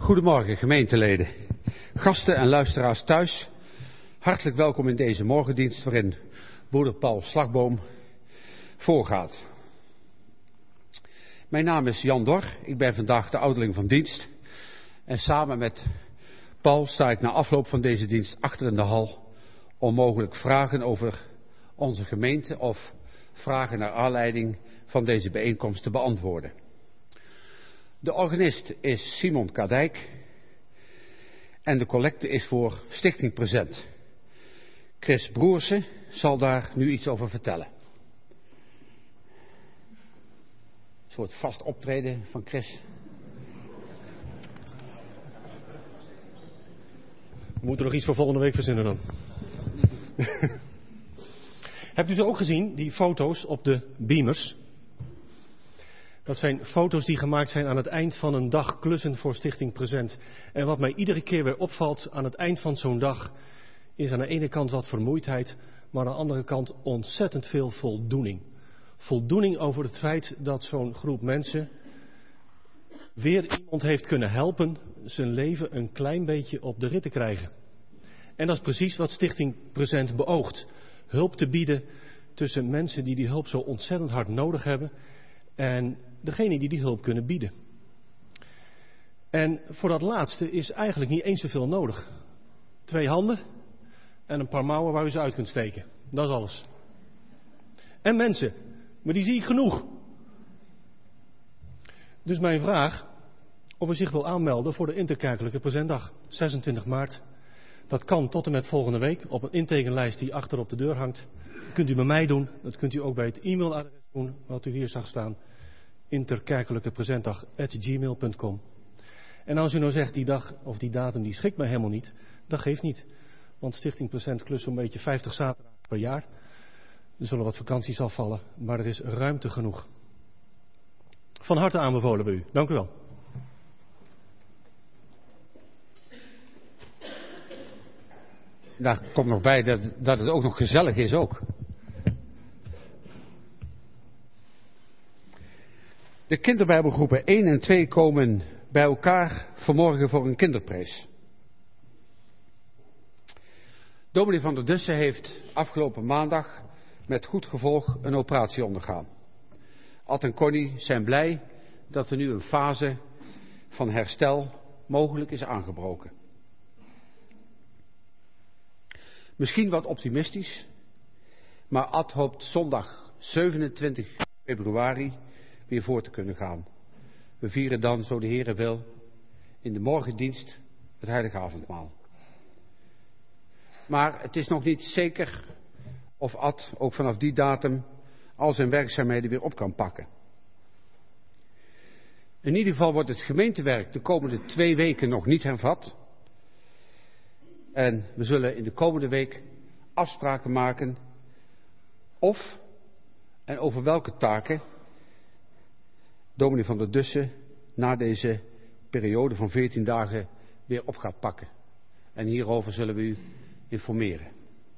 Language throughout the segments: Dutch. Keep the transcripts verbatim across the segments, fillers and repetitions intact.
Goedemorgen gemeenteleden, gasten en luisteraars thuis. Hartelijk welkom in deze morgendienst waarin broeder Paul Slagboom voorgaat. Mijn naam is Jan Dor, ik ben vandaag de ouderling van dienst. En samen met Paul sta ik na afloop van deze dienst achter in de hal om mogelijk vragen over onze gemeente of vragen naar aanleiding van deze bijeenkomst te beantwoorden. De organist is Simon Kadijk en de collecte is voor Stichting Present. Chris Broersen zal daar nu iets over vertellen. Een soort vast optreden van Chris. We moeten nog iets voor volgende week verzinnen dan. Hebt u ze ook gezien, die foto's op de beamers? Dat zijn foto's die gemaakt zijn aan het eind van een dag klussen voor Stichting Present. En wat mij iedere keer weer opvalt aan het eind van zo'n dag, is aan de ene kant wat vermoeidheid, maar aan de andere kant ontzettend veel voldoening. Voldoening over het feit dat zo'n groep mensen weer iemand heeft kunnen helpen zijn leven een klein beetje op de rit te krijgen. En dat is precies wat Stichting Present beoogt. Hulp te bieden tussen mensen die die hulp zo ontzettend hard nodig hebben en degene die die hulp kunnen bieden. En voor dat laatste is eigenlijk niet eens zoveel nodig. Twee handen en een paar mouwen waar u ze uit kunt steken. Dat is alles. En mensen, maar die zie ik genoeg. Dus mijn vraag, of u zich wil aanmelden voor de interkerkelijke presentdag, zesentwintig maart. Dat kan tot en met volgende week op een intekenlijst die achter op de deur hangt. Dat kunt u bij mij doen, dat kunt u ook bij het e-mailadres doen, wat u hier zag staan. interkerkelijkepresentdag apenstaartje gmail punt com. En als u nou zegt, die dag of die datum die schikt mij helemaal niet, dat geeft niet. Want Stichting Present klust zo'n beetje vijftig zaterdagen per jaar. Er zullen wat vakanties afvallen, maar er is ruimte genoeg. Van harte aanbevolen bij u. Dank u wel. Daar komt nog bij dat, dat het ook nog gezellig is ook. De kinderbijbelgroepen één en twee komen bij elkaar vanmorgen voor een kinderprijs. Dominee van der Dussen heeft afgelopen maandag met goed gevolg een operatie ondergaan. Ad en Connie zijn blij dat er nu een fase van herstel mogelijk is aangebroken. Misschien wat optimistisch, maar Ad hoopt zondag zevenentwintig februari weer voor te kunnen gaan. We vieren dan, zo de Heere wil, in de morgendienst het heilige avondmaal. Maar het is nog niet zeker of Ad ook vanaf die datum al zijn werkzaamheden weer op kan pakken. In ieder geval wordt het gemeentewerk de komende twee weken nog niet hervat. En we zullen in de komende week afspraken maken of en over welke taken dominee van der Dussen na deze periode van veertien dagen weer op gaat pakken. En hierover zullen we u informeren.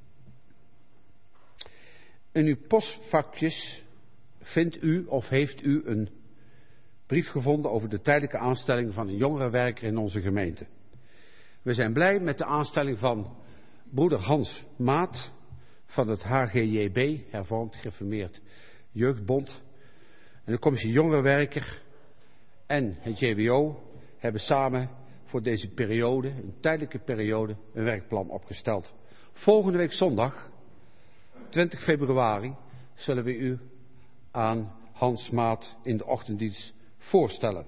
In uw postvakjes vindt u of heeft u een brief gevonden over de tijdelijke aanstelling van een jongerenwerker in onze gemeente. We zijn blij met de aanstelling van broeder Hans Maat van het H G J B, hervormd gereformeerd jeugdbond. En de commissie jongerenwerker en het J B O hebben samen voor deze periode, een tijdelijke periode, een werkplan opgesteld. Volgende week zondag, twintig februari, zullen we u aan Hans Maat in de ochtenddienst voorstellen.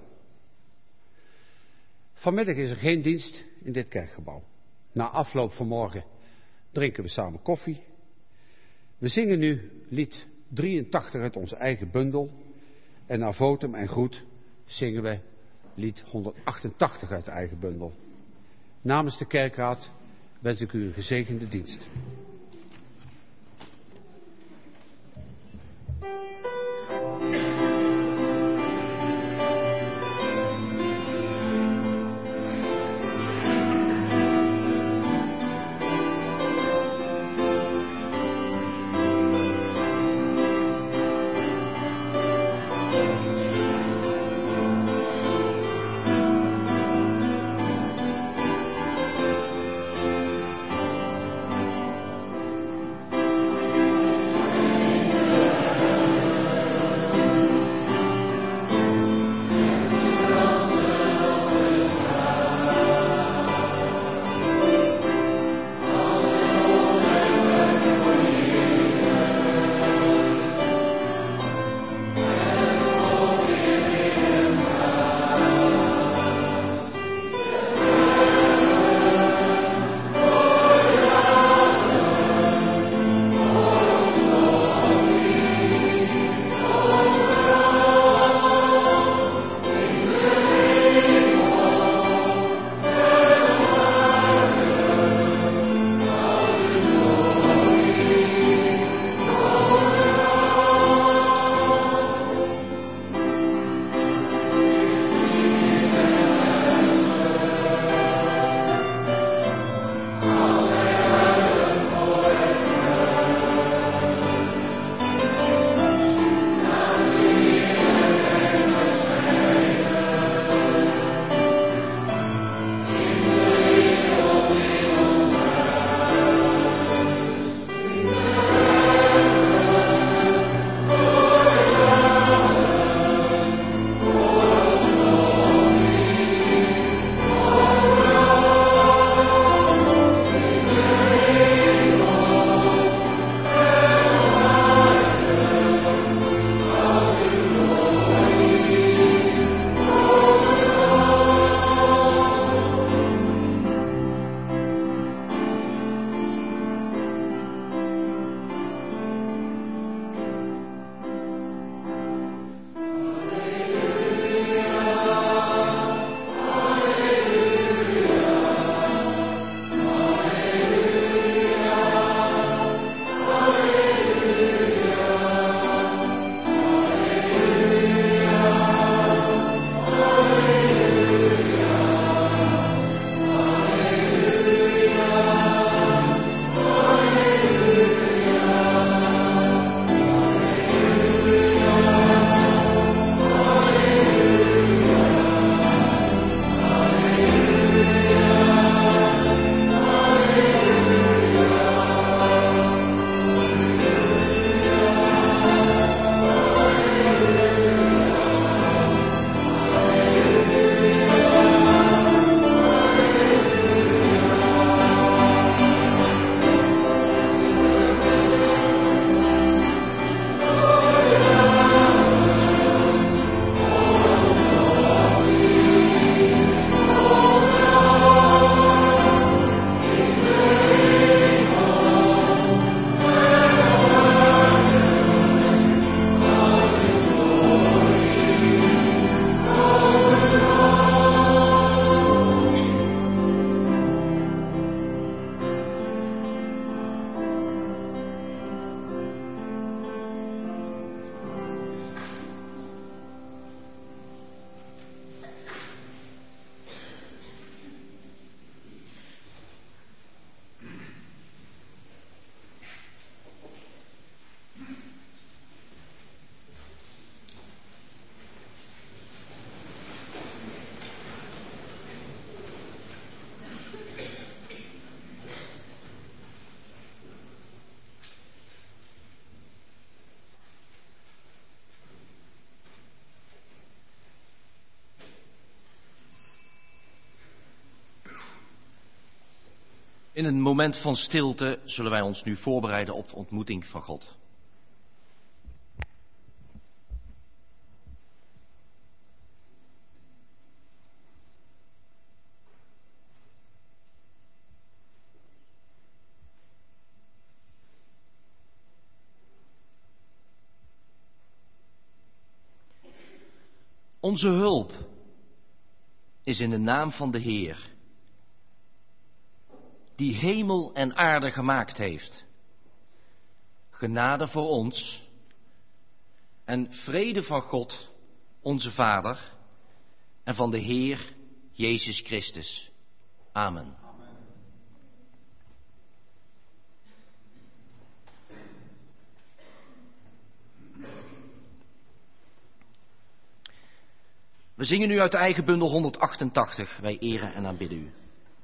Vanmiddag is er geen dienst in dit kerkgebouw. Na afloop van morgen drinken we samen koffie. We zingen nu lied drieëntachtig uit onze eigen bundel. En na votum en groet zingen we lied honderdachtentachtig uit de eigen bundel. Namens de kerkraad wens ik u een gezegende dienst. In een moment van stilte zullen wij ons nu voorbereiden op de ontmoeting van God. Onze hulp is in de naam van de Heer, die hemel en aarde gemaakt heeft. Genade voor ons en vrede van God, onze Vader, en van de Heer Jezus Christus. Amen. We zingen nu uit de eigen bundel honderdachtentachtig. Wij eren en aanbidden u.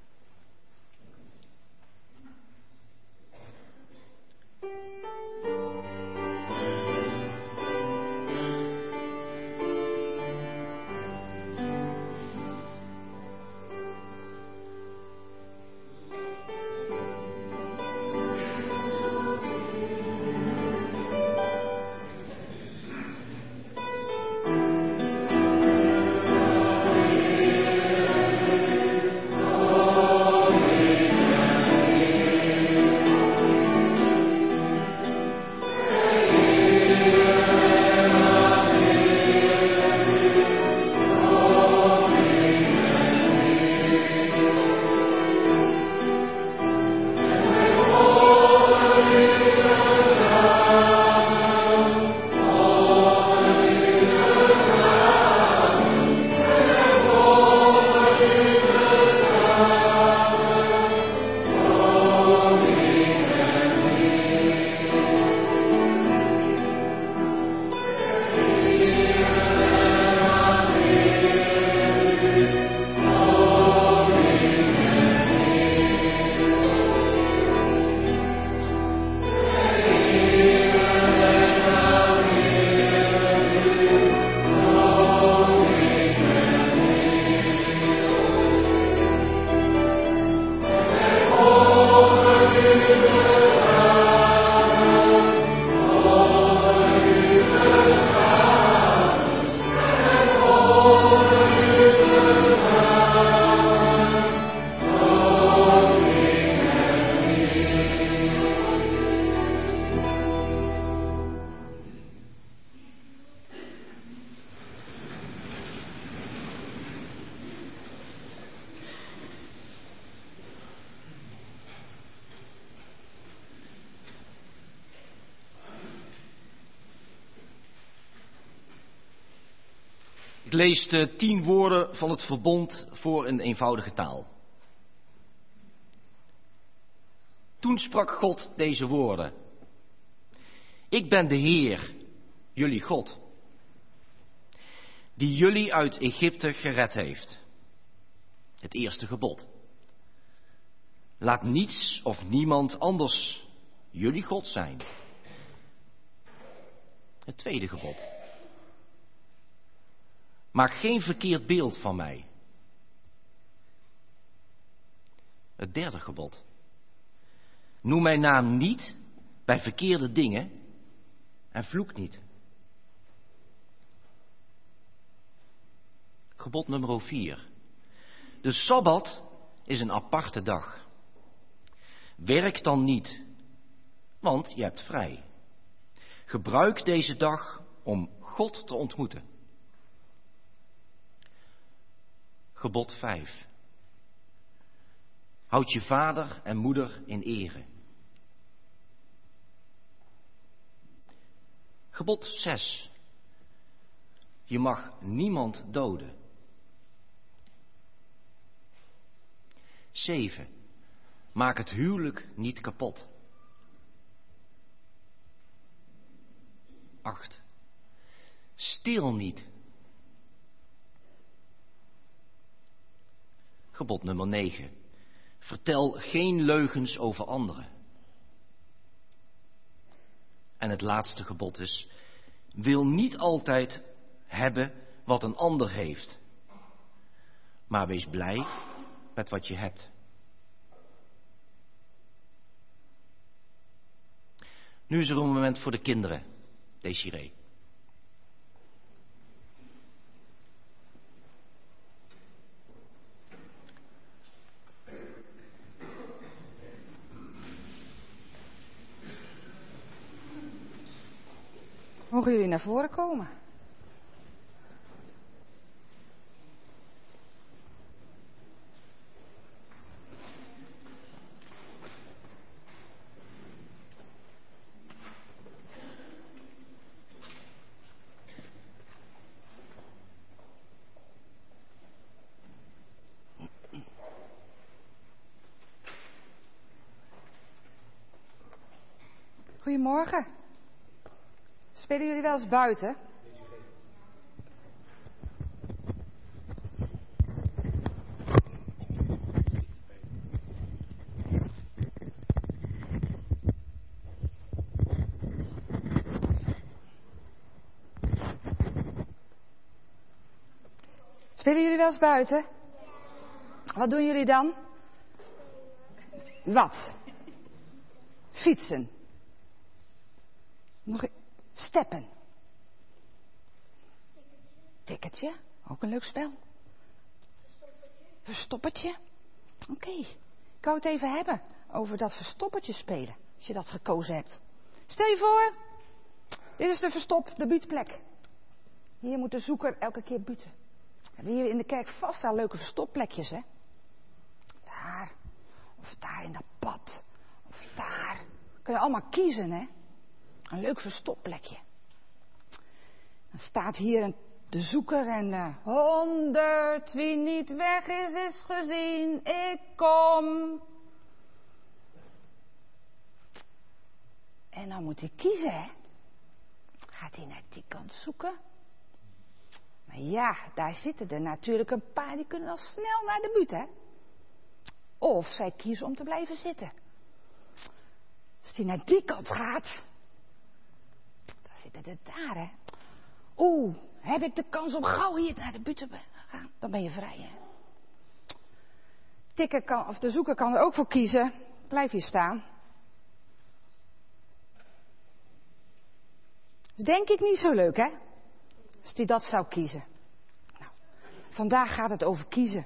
Ik lees de tien woorden van het verbond voor in eenvoudige taal. Toen sprak God deze woorden. Ik ben de Heer, jullie God, die jullie uit Egypte gered heeft. Het eerste gebod. Laat niets of niemand anders jullie God zijn. Het tweede gebod. Maak geen verkeerd beeld van mij. Het derde gebod. Noem mijn naam niet bij verkeerde dingen en vloek niet. Gebod nummer vier. De Sabbat is een aparte dag. Werk dan niet, want je hebt vrij. Gebruik deze dag om God te ontmoeten. Gebod vijf. Houd je vader en moeder in ere. Gebod zes. Je mag niemand doden. zeven. Maak het huwelijk niet kapot. acht. Steel niet. Gebod nummer negen. Vertel geen leugens over anderen. En het laatste gebod is, wil niet altijd hebben wat een ander heeft, maar wees blij met wat je hebt. Nu is er een moment voor de kinderen. Desiree. Mogen jullie naar voren komen? Goedemorgen. Spelen jullie wel eens buiten? Spelen jullie wel eens buiten? Wat doen jullie dan? Wat? Fietsen. Nog e- steppen. Tikketje. Ook een leuk spel. Verstoppertje. Oké. Okay. Ik wou het even hebben over dat verstoppertje spelen. Als je dat gekozen hebt. Stel je voor. Dit is de verstop, de buutplek. Hier moet de zoeker elke keer buuten. We hebben hier in de kerk vast wel leuke verstopplekjes, hè. Daar. Of daar in dat pad. Of daar. Kun je allemaal kiezen, hè. Een leuk verstopplekje. Dan staat hier een, de zoeker en uh, honderd wie niet weg is, is gezien. Ik kom. En dan moet hij kiezen, hè. Gaat hij naar die kant zoeken? Maar ja, daar zitten er natuurlijk een paar die kunnen al snel naar de buurt, hè. Of zij kiezen om te blijven zitten. Als hij naar die kant gaat, dan zitten er daar, hè. Oeh, heb ik de kans om gauw hier naar de buurt te gaan? Dan ben je vrij, hè. Tikker kan, of de zoeker kan er ook voor kiezen. Blijf hier staan. Dus denk ik niet zo leuk, hè? Als hij dat zou kiezen. Nou, vandaag gaat het over kiezen.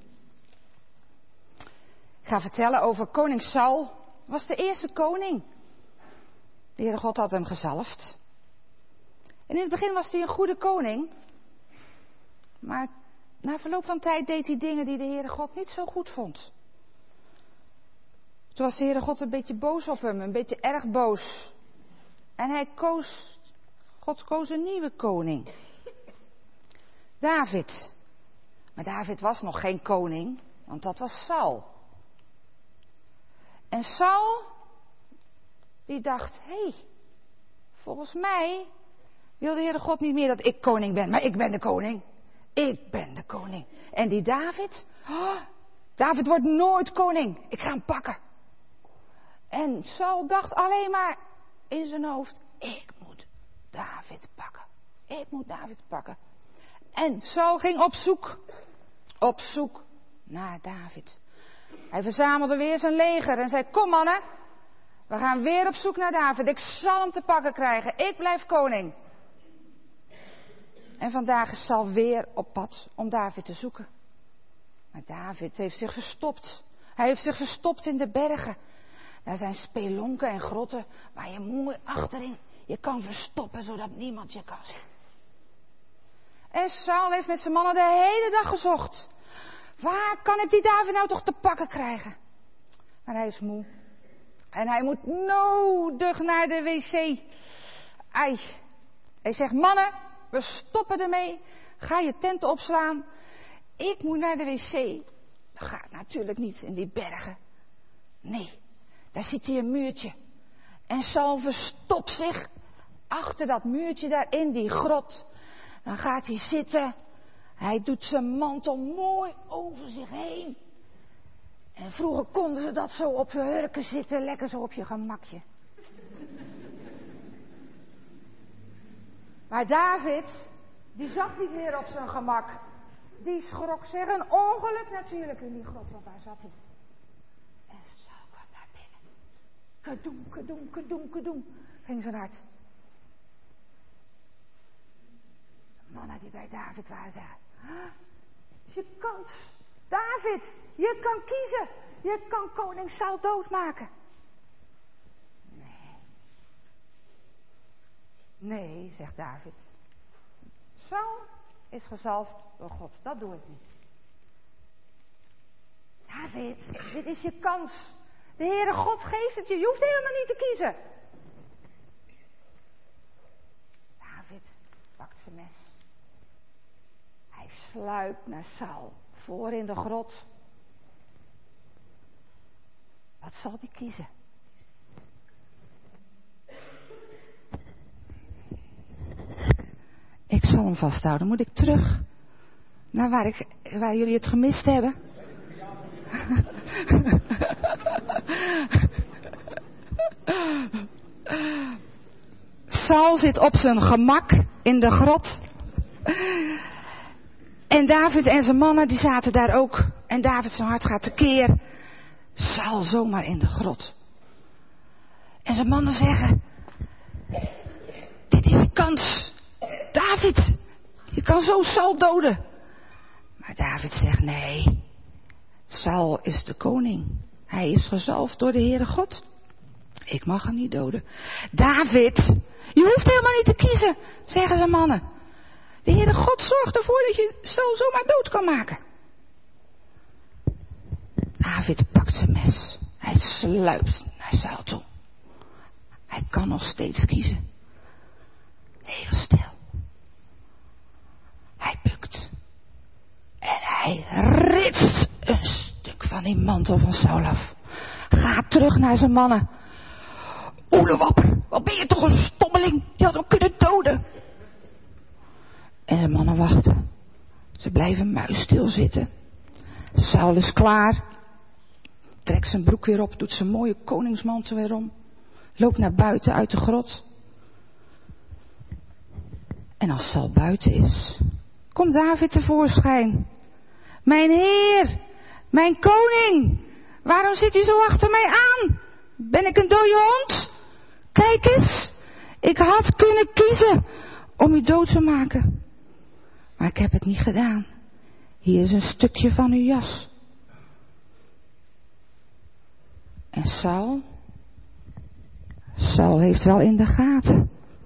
Ik ga vertellen over koning Saul. Was de eerste koning. De Heere God had hem gezalfd. En in het begin was hij een goede koning. Maar na verloop van tijd deed hij dingen die de Heere God niet zo goed vond. Toen was de Heere God een beetje boos op hem. Een beetje erg boos. En hij koos... God koos een nieuwe koning. David. Maar David was nog geen koning, want dat was Saul. En Saul, die dacht, hé, hey, volgens mij wil de Heere God niet meer dat ik koning ben, maar ik ben de koning. Ik ben de koning. En die David, oh, David wordt nooit koning. Ik ga hem pakken. En Saul dacht alleen maar in zijn hoofd, ik moet David pakken. Ik moet David pakken. En Saul ging op zoek. Op zoek naar David. Hij verzamelde weer zijn leger en zei, kom mannen. We gaan weer op zoek naar David. Ik zal hem te pakken krijgen. Ik blijf koning. En vandaag is Saul weer op pad om David te zoeken. Maar David heeft zich verstopt. Hij heeft zich verstopt in de bergen. Daar zijn spelonken en grotten waar je mooi achterin je kan verstoppen zodat niemand je kan zien. En Saul heeft met zijn mannen de hele dag gezocht. Waar kan ik die David nou toch te pakken krijgen? Maar hij is moe. En hij moet nodig naar de wc. Ai. Hij zegt, mannen, we stoppen ermee. Ga je tenten opslaan. Ik moet naar de wc. Dat gaat natuurlijk niet in die bergen. Nee, daar zit hij een muurtje. En Saul verstopt zich achter dat muurtje daar in die grot. Dan gaat hij zitten. Hij doet zijn mantel mooi over zich heen. En vroeger konden ze dat zo op hun hurken zitten, lekker zo op je gemakje. Maar David, die zat niet meer op zijn gemak. Die schrok zich een ongeluk natuurlijk in die grot, want daar zat hij. En Saul kwam naar binnen. Kadoem, kadoem, kadoem, kadoem, ging zijn hart. De mannen die bij David waren zeggen, is je kans. David, je kan kiezen. Je kan koning Saul doodmaken. Nee. Nee, zegt David. Saul is gezalfd door God. Dat doe ik niet. David, dit is je kans. De Heere God geeft het je. Je hoeft helemaal niet te kiezen. David pakt zijn mes. Hij sluipt naar Saul. Voor in de grot. Wat zal hij kiezen? Ik zal hem vasthouden. Moet ik terug naar waar, ik, waar jullie het gemist hebben? Saul zit op zijn gemak in de grot. En David en zijn mannen die zaten daar ook. En David zijn hart gaat tekeer. Saul zomaar in de grot. En zijn mannen zeggen, dit is je kans. David, je kan zo Saul doden. Maar David zegt, nee. Saul is de koning. Hij is gezalfd door de Heere God. Ik mag hem niet doden. David, je hoeft helemaal niet te kiezen, zeggen zijn mannen. De Heere God zorgt ervoor dat je Saul zomaar dood kan maken. David pakt zijn mes. Hij sluipt naar Saul toe. Hij kan nog steeds kiezen. Heel stil. Hij bukt. En hij ritst een stuk van die mantel van Saul af. Gaat terug naar zijn mannen. Oelewapper, wat ben je toch een stommeling. Je had hem kunnen doden. En de mannen wachten. Ze blijven muisstil zitten. Saul is klaar. Trekt zijn broek weer op. Doet zijn mooie koningsmantel weer om. Loopt naar buiten uit de grot. En als Saul buiten is, komt David tevoorschijn. Mijn heer, mijn koning, waarom zit u zo achter mij aan? Ben ik een dode hond? Kijk eens, ik had kunnen kiezen om u dood te maken. Maar ik heb het niet gedaan. Hier is een stukje van uw jas. En Saul? Saul heeft wel in de gaten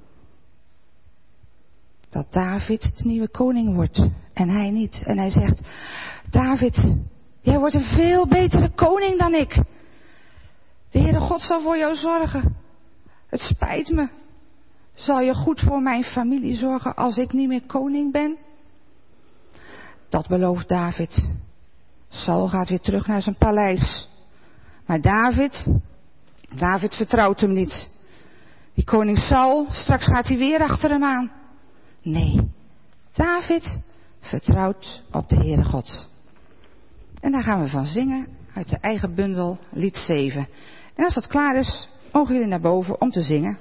dat David de nieuwe koning wordt en hij niet. En hij zegt, David, jij wordt een veel betere koning dan ik. De Heere God zal voor jou zorgen. Het spijt me. Zal je goed voor mijn familie zorgen als ik niet meer koning ben? Dat belooft David. Saul gaat weer terug naar zijn paleis. Maar David, David vertrouwt hem niet. Die koning Saul, straks gaat hij weer achter hem aan. Nee, David vertrouwt op de Heere God. En daar gaan we van zingen uit de eigen bundel lied zeven. En als dat klaar is, mogen jullie naar boven om te zingen.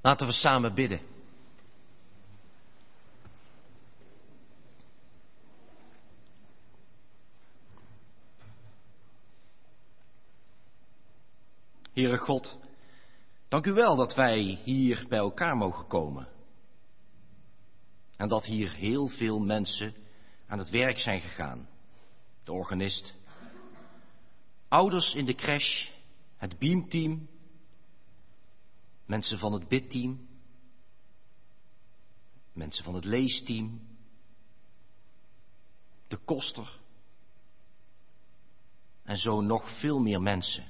Laten we samen bidden. Heere God, dank u wel dat wij hier bij elkaar mogen komen. En dat hier heel veel mensen aan het werk zijn gegaan. De organist, ouders in de crash, het beamteam, mensen van het bidteam, mensen van het leesteam, de koster en zo nog veel meer mensen.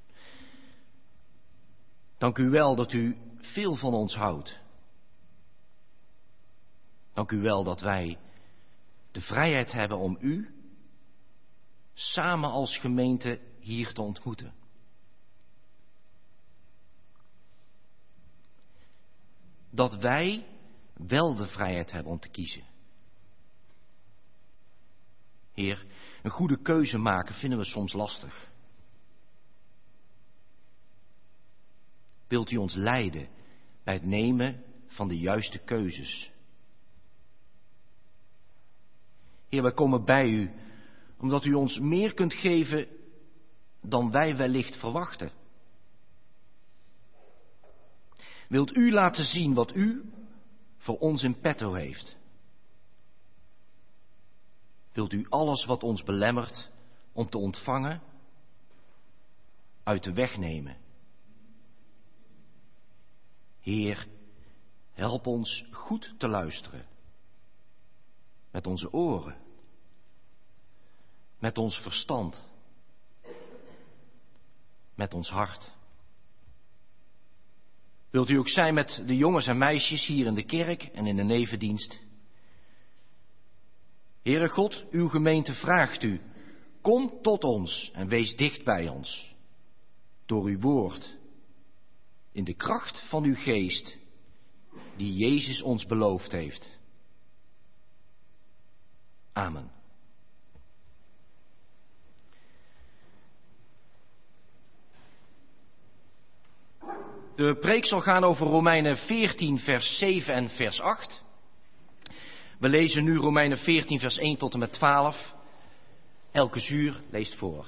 Dank u wel dat u veel van ons houdt. Dank u wel dat wij de vrijheid hebben om u samen als gemeente hier te ontmoeten. Dat wij wel de vrijheid hebben om te kiezen. Heer, een goede keuze maken vinden we soms lastig. Wilt u ons leiden bij het nemen van de juiste keuzes? Heer, wij komen bij u omdat u ons meer kunt geven dan wij wellicht verwachten. Wilt u laten zien wat u voor ons in petto heeft? Wilt u alles wat ons belemmert om te ontvangen uit de weg nemen? Heer, help ons goed te luisteren. Met onze oren. Met ons verstand. Met ons hart. Wilt u ook zijn met de jongens en meisjes hier in de kerk en in de nevendienst? Heere God, uw gemeente vraagt u, kom tot ons en wees dicht bij ons. Door uw woord. In de kracht van uw geest, die Jezus ons beloofd heeft. Amen. De preek zal gaan over Romeinen veertien, vers zeven en vers acht. We lezen nu Romeinen veertien, vers één tot en met twaalf. Elke zuur leest voor.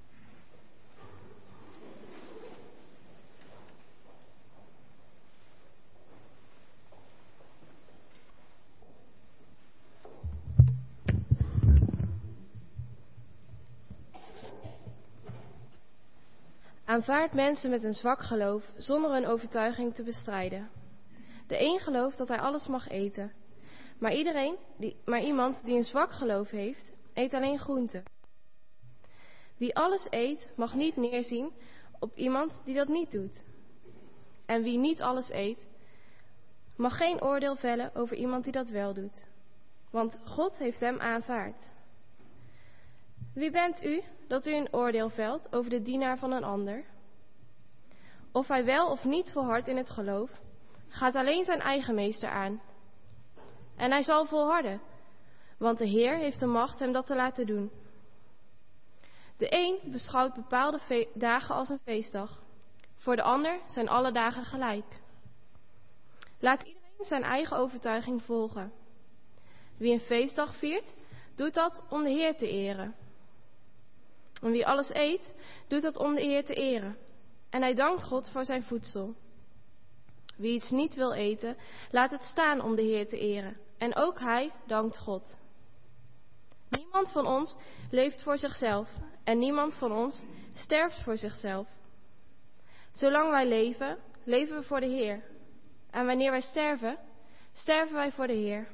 Aanvaard mensen met een zwak geloof zonder hun overtuiging te bestrijden. De een gelooft dat hij alles mag eten, maar, iedereen die, maar iemand die een zwak geloof heeft, eet alleen groenten. Wie alles eet, mag niet neerzien op iemand die dat niet doet. En wie niet alles eet, mag geen oordeel vellen over iemand die dat wel doet, want God heeft hem aanvaard. Wie bent u dat u een oordeel velt over de dienaar van een ander? Of hij wel of niet volhardt in het geloof, gaat alleen zijn eigen meester aan. En hij zal volharden, want de Heer heeft de macht hem dat te laten doen. De een beschouwt bepaalde fe- dagen als een feestdag, voor de ander zijn alle dagen gelijk. Laat iedereen zijn eigen overtuiging volgen. Wie een feestdag viert, doet dat om de Heer te eren. En wie alles eet, doet dat om de Heer te eren. En hij dankt God voor zijn voedsel. Wie iets niet wil eten, laat het staan om de Heer te eren. En ook hij dankt God. Niemand van ons leeft voor zichzelf en niemand van ons sterft voor zichzelf. Zolang wij leven, leven we voor de Heer. En wanneer wij sterven, sterven wij voor de Heer.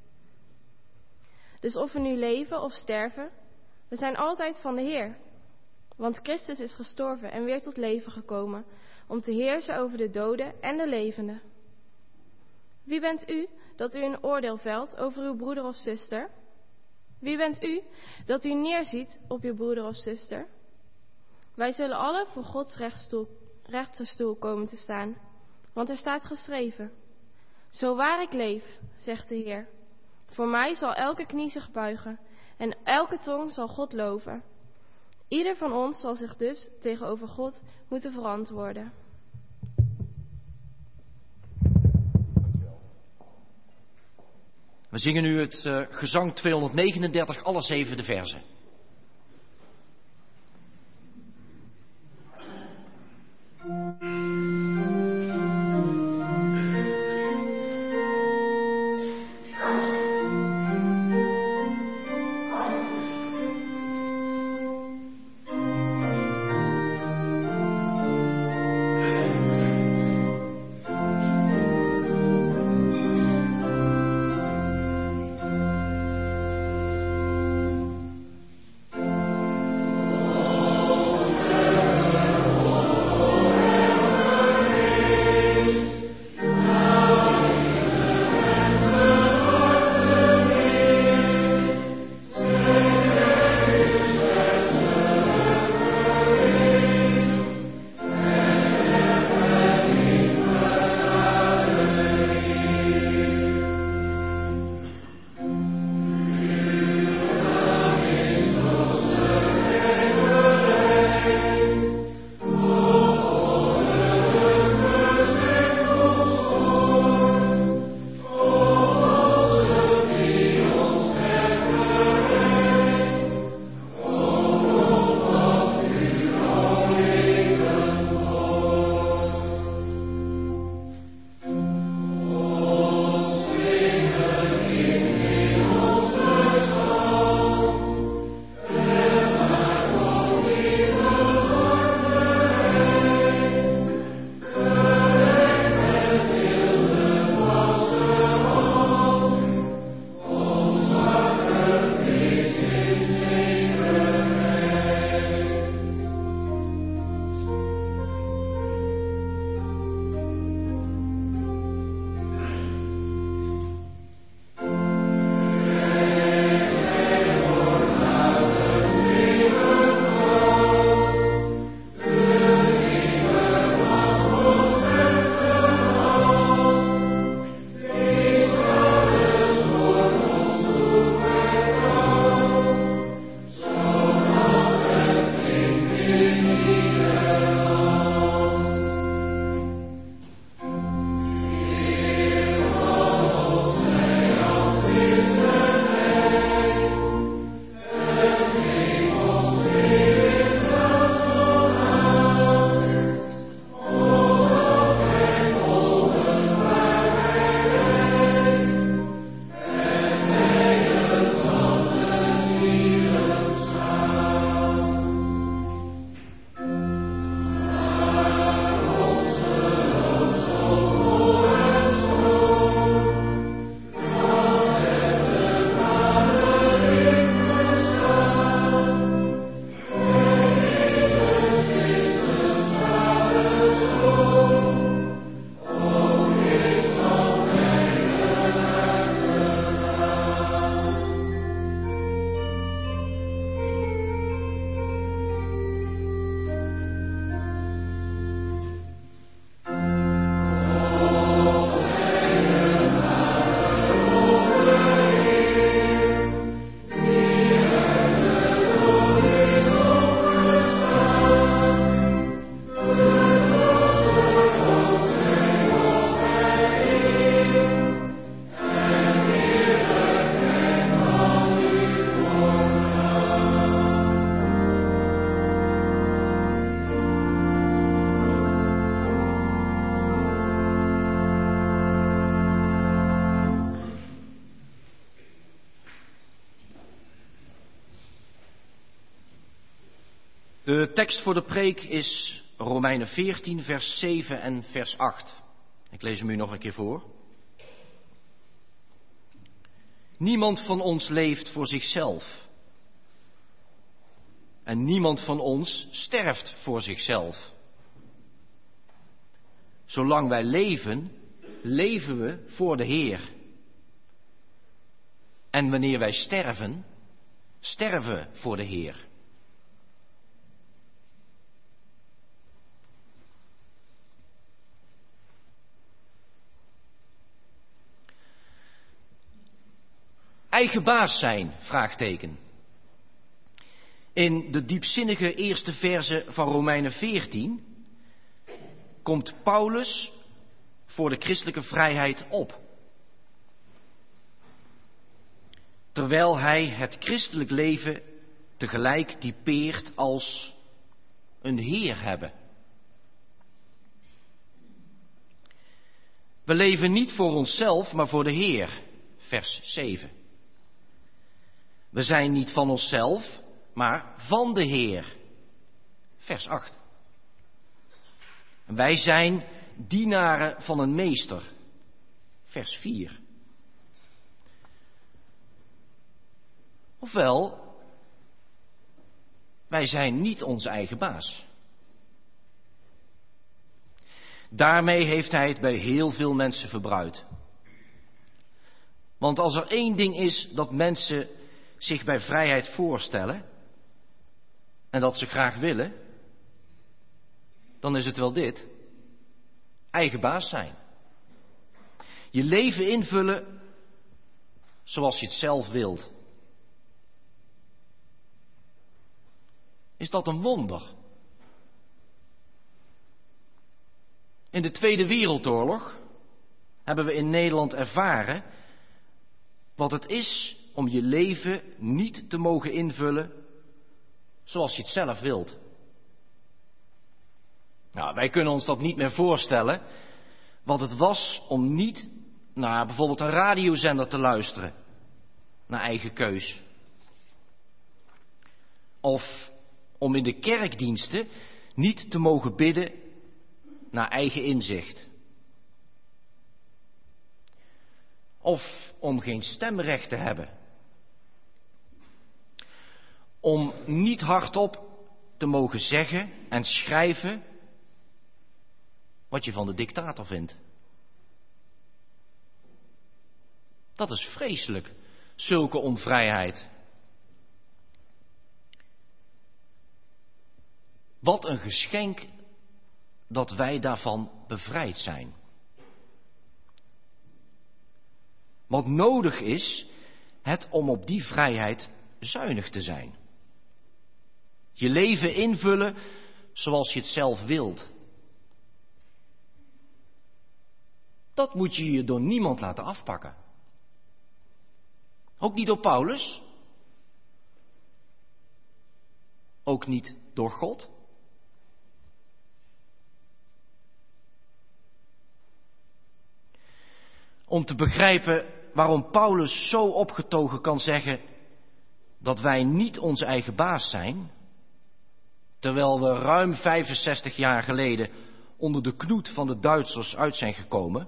Dus of we nu leven of sterven, we zijn altijd van de Heer. Want Christus is gestorven en weer tot leven gekomen, om te heersen over de doden en de levenden. Wie bent u dat u een oordeel velt over uw broeder of zuster? Wie bent u dat u neerziet op uw broeder of zuster? Wij zullen alle voor Gods rechtsstoel, rechterstoel komen te staan, want er staat geschreven: zo waar ik leef, zegt de Heer, voor mij zal elke knie zich buigen en elke tong zal God loven. Ieder van ons zal zich dus tegenover God moeten verantwoorden. We zingen nu het uh, gezang tweehonderdnegenendertig, alle zeven de verzen. De tekst voor de preek is Romeinen veertien, vers zeven en vers acht. Ik lees hem u nog een keer voor. Niemand van ons leeft voor zichzelf. En niemand van ons sterft voor zichzelf. Zolang wij leven, leven we voor de Heer. En wanneer wij sterven, sterven we voor de Heer. Eigen baas zijn, vraagteken. In de diepzinnige eerste verse van Romeinen veertien komt Paulus voor de christelijke vrijheid op. terwijl hij het christelijk leven tegelijk typeert als een Heer hebben. We leven niet voor onszelf, maar voor de Heer, vers zeven. We zijn niet van onszelf, maar van de Heer, vers acht. Wij zijn dienaren van een meester, vers vier. Ofwel, wij zijn niet onze eigen baas. Daarmee heeft hij het bij heel veel mensen verbruid. Want als er één ding is dat mensen zich bij vrijheid voorstellen, en dat ze graag willen, dan is het wel dit: eigen baas zijn. Je leven invullen zoals je het zelf wilt. Is dat een wonder? In de Tweede Wereldoorlog hebben we in Nederland ervaren wat het is om je leven niet te mogen invullen zoals je het zelf wilt. Nou, wij kunnen ons dat niet meer voorstellen, wat het was om niet naar bijvoorbeeld een radiozender te luisteren, naar eigen keus. Of om in de kerkdiensten niet te mogen bidden naar eigen inzicht. Of om geen stemrecht te hebben. Om niet hardop te mogen zeggen en schrijven wat je van de dictator vindt. Dat is vreselijk, zulke onvrijheid. Wat een geschenk dat wij daarvan bevrijd zijn. Wat nodig is, het om op die vrijheid zuinig te zijn. Je leven invullen zoals je het zelf wilt. Dat moet je je door niemand laten afpakken. Ook niet door Paulus. Ook niet door God. Om te begrijpen waarom Paulus zo opgetogen kan zeggen dat wij niet onze eigen baas zijn, terwijl we ruim vijfenzestig jaar geleden onder de knoet van de Duitsers uit zijn gekomen,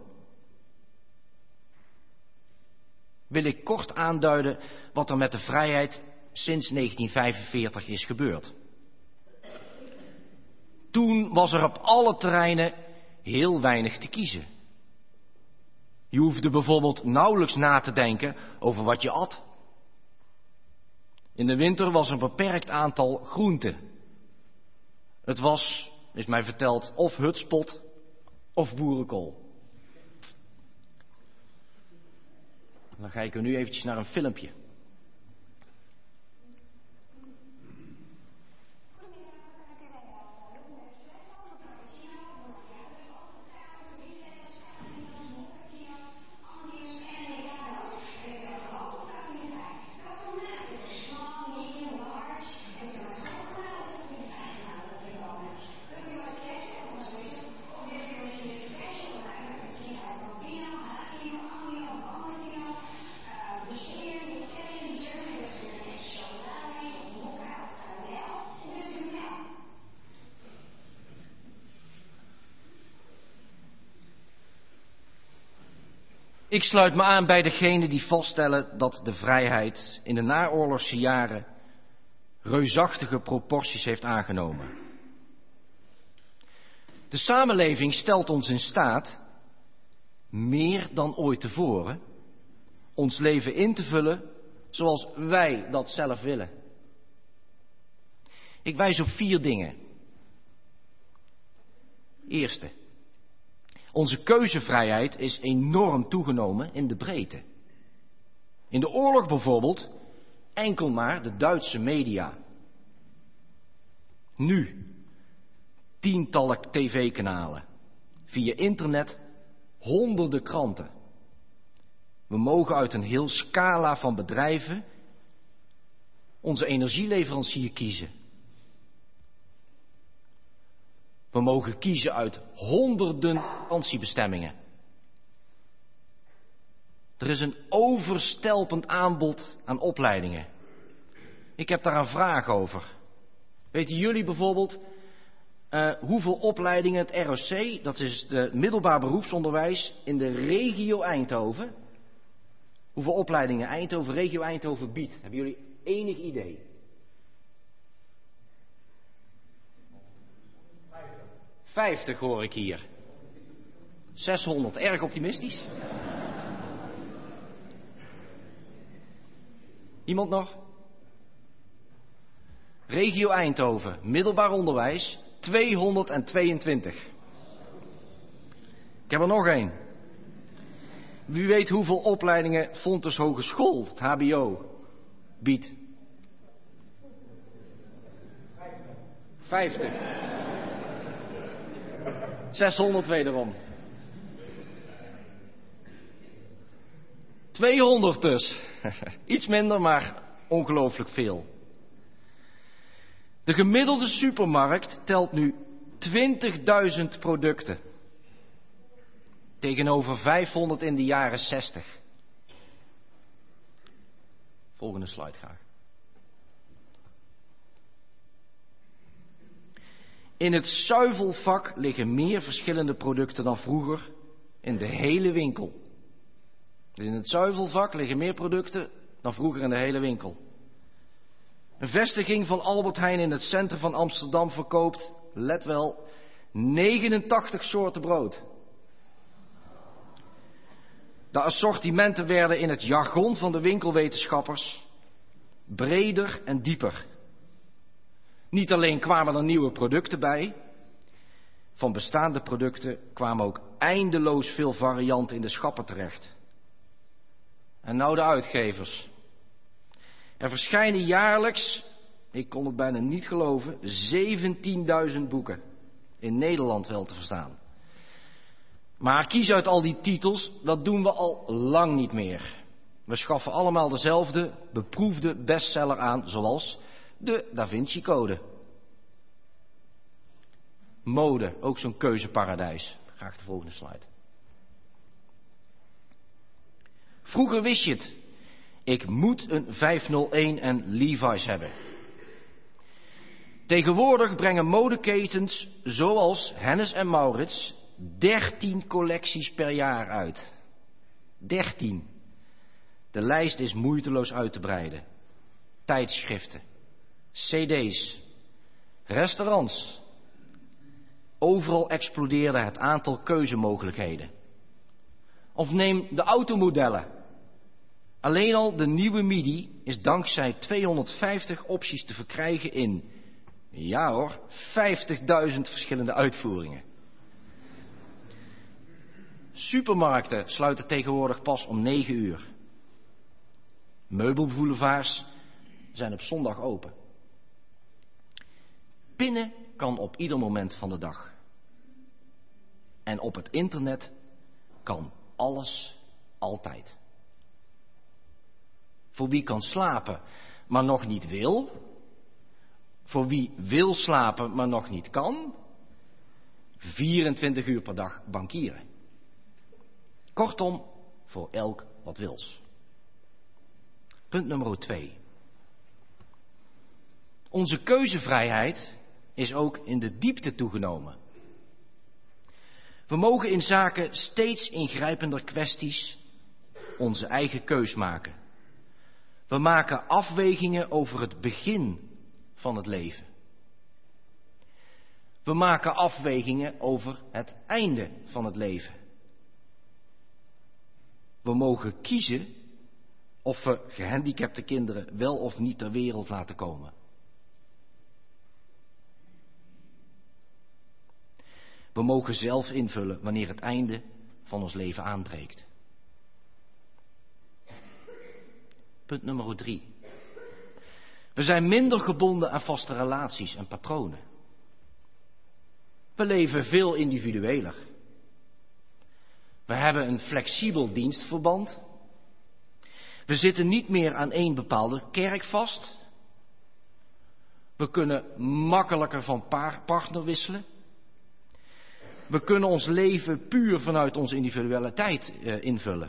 wil ik kort aanduiden wat er met de vrijheid sinds negentien vijfenveertig is gebeurd. Toen was er op alle terreinen heel weinig te kiezen. Je hoefde bijvoorbeeld nauwelijks na te denken over wat je at. In de winter was er een beperkt aantal groenten. Het was, is mij verteld, of hutspot of boerenkool. Dan ga ik er nu eventjes naar een filmpje. Ik sluit me aan bij degenen die vaststellen dat de vrijheid in de naoorlogse jaren reusachtige proporties heeft aangenomen. De samenleving stelt ons in staat, meer dan ooit tevoren, ons leven in te vullen zoals wij dat zelf willen. Ik wijs op vier dingen. Eerste. Onze keuzevrijheid is enorm toegenomen in de breedte. In de oorlog bijvoorbeeld enkel maar de Duitse media. Nu tientallen tv-kanalen, via internet honderden kranten. We mogen uit een heel scala van bedrijven onze energieleverancier kiezen. We mogen kiezen uit honderden vakantiebestemmingen. Er is een overstelpend aanbod aan opleidingen. Ik heb daar een vraag over. Weten jullie bijvoorbeeld uh, hoeveel opleidingen het R O C, dat is het middelbaar beroepsonderwijs, in de regio Eindhoven, hoeveel opleidingen Eindhoven, regio Eindhoven biedt? Hebben jullie enig idee? vijftig hoor ik hier. zeshonderd, erg optimistisch. Iemand nog? Regio Eindhoven, middelbaar onderwijs, tweehonderdtweeëntwintig. Ik heb er nog één. Wie weet hoeveel opleidingen Fontys Hogeschool, het H B O, biedt? vijftig. zeshonderd wederom. tweehonderd dus. Iets minder, maar ongelooflijk veel. De gemiddelde supermarkt telt nu twintigduizend producten. Tegenover vijfhonderd in de jaren zestig. Volgende slide graag. In het zuivelvak liggen meer verschillende producten dan vroeger in de hele winkel. Dus in het zuivelvak liggen meer producten dan vroeger in de hele winkel. Een vestiging van Albert Heijn in het centrum van Amsterdam verkoopt, let wel, negenentachtig soorten brood. De assortimenten werden in het jargon van de winkelwetenschappers breder en dieper. Niet alleen kwamen er nieuwe producten bij, van bestaande producten kwamen ook eindeloos veel varianten in de schappen terecht. En nou de uitgevers. Er verschijnen jaarlijks, ik kon het bijna niet geloven, zeventienduizend boeken. In Nederland wel te verstaan. Maar kies uit al die titels, dat doen we al lang niet meer. We schaffen allemaal dezelfde beproefde bestseller aan, zoals de Da Vinci Code. Mode, ook zo'n keuzeparadijs. Graag de volgende slide. Vroeger wist je het. Ik moet een vijfhonderdéén en Levi's hebben. Tegenwoordig brengen modeketens zoals Hennes en Maurits dertien collecties per jaar uit. dertien. De lijst is moeiteloos uit te breiden. Tijdschriften, cd's, restaurants. Overal explodeerde het aantal keuzemogelijkheden. Of neem de automodellen. Alleen al de nieuwe Midi is dankzij tweehonderdvijftig opties te verkrijgen in, ja hoor, vijftigduizend verschillende uitvoeringen. Supermarkten sluiten tegenwoordig pas om negen uur. Meubelboulevards zijn op zondag open. Pinnen kan op ieder moment van de dag. En op het internet kan alles altijd. Voor wie kan slapen, maar nog niet wil. Voor wie wil slapen, maar nog niet kan. vierentwintig uur per dag bankieren. Kortom, voor elk wat wils. Punt nummer twee. Onze keuzevrijheid is ook in de diepte toegenomen. We mogen in zaken steeds ingrijpender kwesties onze eigen keus maken. We maken afwegingen over het begin van het leven. We maken afwegingen over het einde van het leven. We mogen kiezen of we gehandicapte kinderen wel of niet ter wereld laten komen. We mogen zelf invullen wanneer het einde van ons leven aanbreekt. Punt nummer drie. We zijn minder gebonden aan vaste relaties en patronen. We leven veel individueler. We hebben een flexibel dienstverband We zitten niet meer aan één bepaalde kerk vast. We kunnen makkelijker van partner wisselen. We kunnen ons leven puur vanuit onze individualiteit uh, invullen.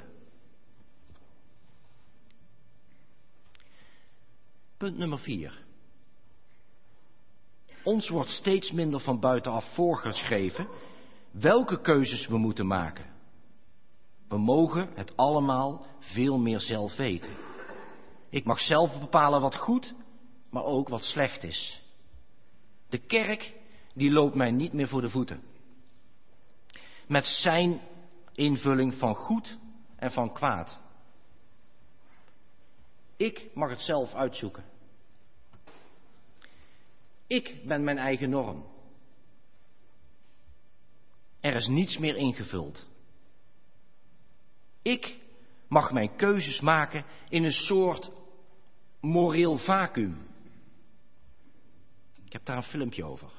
Punt nummer vier. Ons wordt steeds minder van buitenaf voorgeschreven welke keuzes we moeten maken. We mogen het allemaal veel meer zelf weten. Ik mag zelf bepalen wat goed, maar ook wat slecht is. De kerk, die loopt mij niet meer voor de voeten. Met zijn invulling van goed en van kwaad. Ik mag het zelf uitzoeken. Ik ben mijn eigen norm. Er is niets meer ingevuld. Ik mag mijn keuzes maken in een soort moreel vacuüm. Ik heb daar een filmpje over.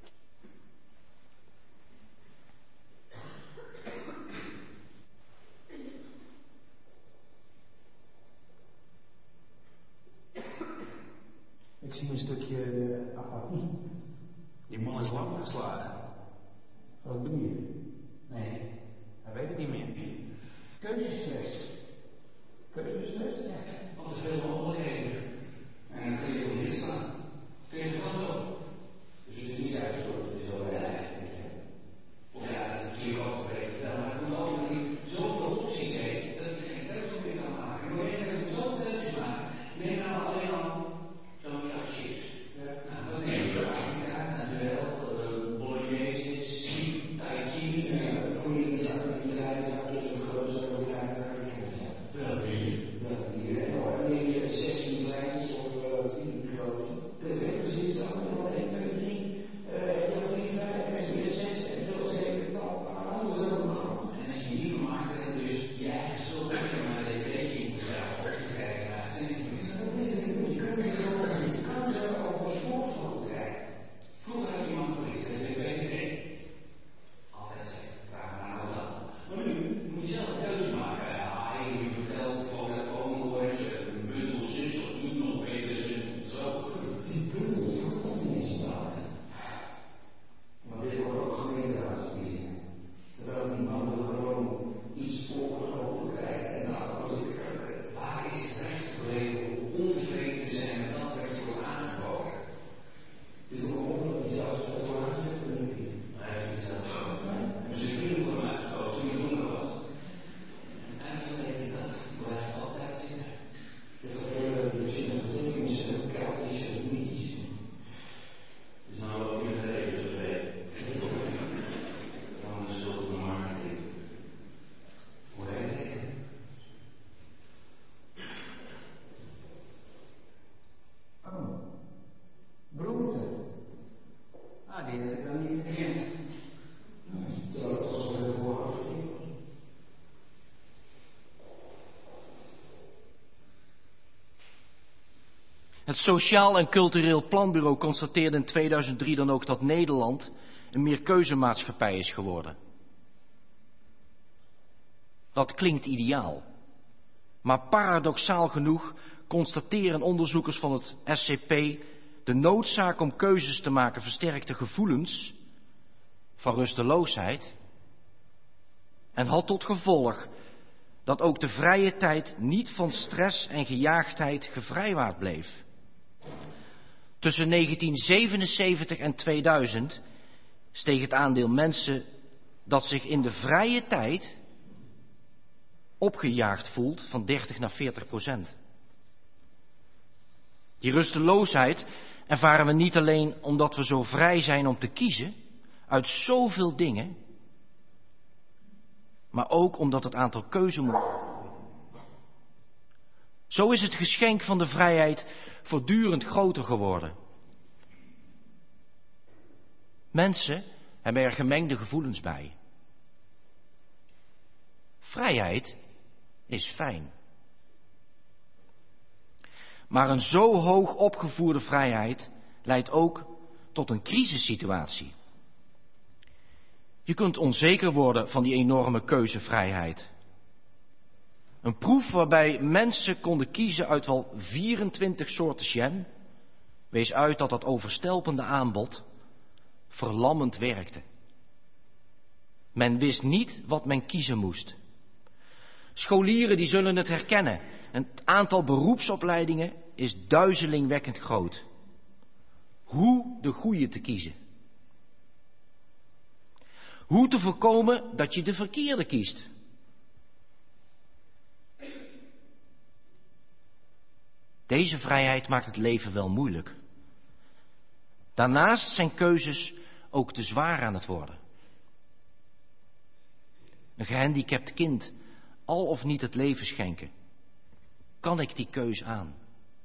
Ik zie een stukje uh, apathie. Die man is lang geslagen. Wat bedoel je? Nee, hij weet het niet meer. Keuzestress. Keuzestress? Ja, want er is veel mogelijkheden. En dan kun je toch niet staan. Kun je het wel doen. Dus het is niet uitgesloten, het is wel heel erg. Of ja, dat is natuurlijk ook beter wel. Maar toen ook die zoveel opties heeft, dat je geen keuze meer kan maken. Maar je hebt zoveel keuzes maken. Neem nou alleen al zo'n zak chips. Ja. Nou, dat is het Afrika, natuurlijk, uh, Bolognese, Siem, Tai Chi. Ja, goede activiteit, zakjes, een grote zakje, wel die. Wel die, hè? Neem je zestien treintjes of vier grote. tv, precies, allemaal één, twee, drie. Ik heb vier, vijf, vier, zes, en veel zeven, tal. Alles is ook groot. En als je niet vermaakt dat het dus je eigen schuld is, maar dat je een beetje in moet krijgen, op te krijgen naar het zin. Dat is het niet. Je kunt niet gewoon als je het kan zeggen over een voorval krijgt. Vroeger had je iemand politie, dat is een B V D. Altijd zeggen, vraag maar nou dan. Maar nu moet je zelf een keuze maken. Ja, je moet geld, Vodafone, Voice, een bundel zus of doet nog beter zijn. Zo. Die bundels, dat komt niet eens aan. Maar dit wordt ook gemeenteraadsverkiezingen. Terwijl die mannen gewoon iets voorgeschoten krijgen. En nou, als ik Waar is het recht gebleven om ontevreden te zijn met dat wat je wordt aangeboden? het is ook gewoon dat die zelfs op een handje kunnen doen. Hij heeft het zelf gedaan. En zijn vrienden voor hem uitgekozen toen hij jonger was. En eigenlijk dat blijft altijd zitten. Het is ook hele verschillende betekenissen, keltische mythes. Dus nou ook in het leven zo twee. Dan de schuld van de marketing. Hoe heet het? Oh, beroemte. Ah, die heb ik dan niet gekend. Terwijl het al zoveel vooraf ging. Het Sociaal en Cultureel Planbureau constateerde in tweeduizend drie dan ook dat Nederland een meerkeuzemaatschappij is geworden. Dat klinkt ideaal. Maar paradoxaal genoeg constateren onderzoekers van het S C P de noodzaak om keuzes te maken versterkte gevoelens van rusteloosheid en had tot gevolg dat ook de vrije tijd niet van stress en gejaagdheid gevrijwaard bleef. Tussen negentien zevenenzeventig en tweeduizend steeg het aandeel mensen dat zich in de vrije tijd opgejaagd voelt van dertig naar veertig procent. Die rusteloosheid ervaren we niet alleen omdat we zo vrij zijn om te kiezen uit zoveel dingen, maar ook omdat het aantal keuzen. Zo is het geschenk van de vrijheid voortdurend groter geworden. Mensen hebben er gemengde gevoelens bij. Vrijheid is fijn. Maar een zo hoog opgevoerde vrijheid leidt ook tot een crisissituatie. Je kunt onzeker worden van die enorme keuzevrijheid. Een proef waarbij mensen konden kiezen uit wel vierentwintig soorten jam, wees uit dat dat overstelpende aanbod verlammend werkte. Men wist niet wat men kiezen moest. Scholieren die zullen het herkennen. Het aantal beroepsopleidingen is duizelingwekkend groot. Hoe de goede te kiezen. Hoe te voorkomen dat je de verkeerde kiest. Deze vrijheid maakt het leven wel moeilijk. Daarnaast zijn keuzes ook te zwaar aan het worden. Een gehandicapt kind al of niet het leven schenken. Kan ik die keus aan?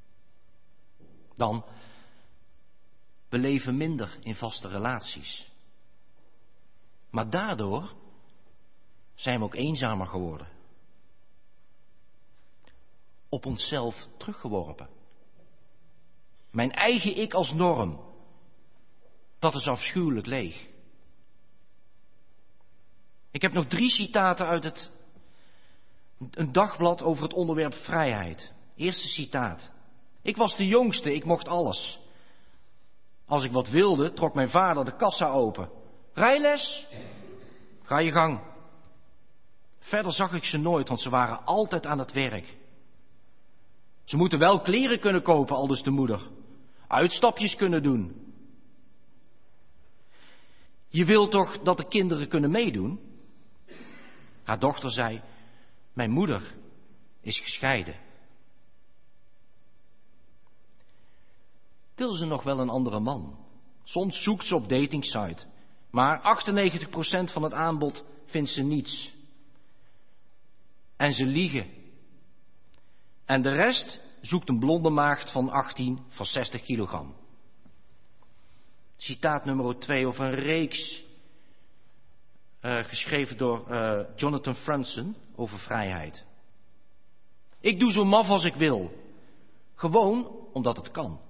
Dan, we leven minder in vaste relaties. Maar daardoor zijn we ook eenzamer geworden. Op onszelf teruggeworpen. Mijn eigen ik als norm, dat is afschuwelijk leeg. Ik heb nog drie citaten uit het, een dagblad over het onderwerp vrijheid. Eerste citaat. Ik was de jongste, ik mocht alles. Als ik wat wilde, trok mijn vader de kassa open. Rijles? Ga je gang. Verder zag ik ze nooit, want ze waren altijd aan het werk. Ze moeten wel kleren kunnen kopen, aldus de moeder. Uitstapjes kunnen doen. Je wilt toch dat de kinderen kunnen meedoen? Haar dochter zei, mijn moeder is gescheiden. Wil ze nog wel een andere man? Soms zoekt ze op datingsite. Maar achtennegentig procent van het aanbod vindt ze niets. En ze liegen. En de rest zoekt een blonde maagd van achttien van zestig kilogram. Citaat nummer twee over een reeks uh, geschreven door uh, Jonathan Franzen over vrijheid. Ik doe zo maf als ik wil. Gewoon omdat het kan.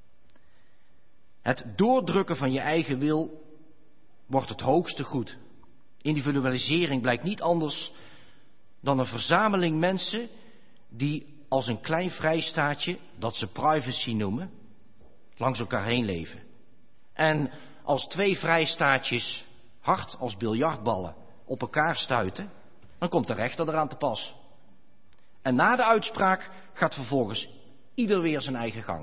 Het doordrukken van je eigen wil wordt het hoogste goed. Individualisering blijkt niet anders dan een verzameling mensen die als een klein vrijstaatje, dat ze privacy noemen, langs elkaar heen leven. En als twee vrijstaatjes hard als biljartballen op elkaar stuiten, dan komt de rechter eraan te pas. En na de uitspraak gaat vervolgens ieder weer zijn eigen gang.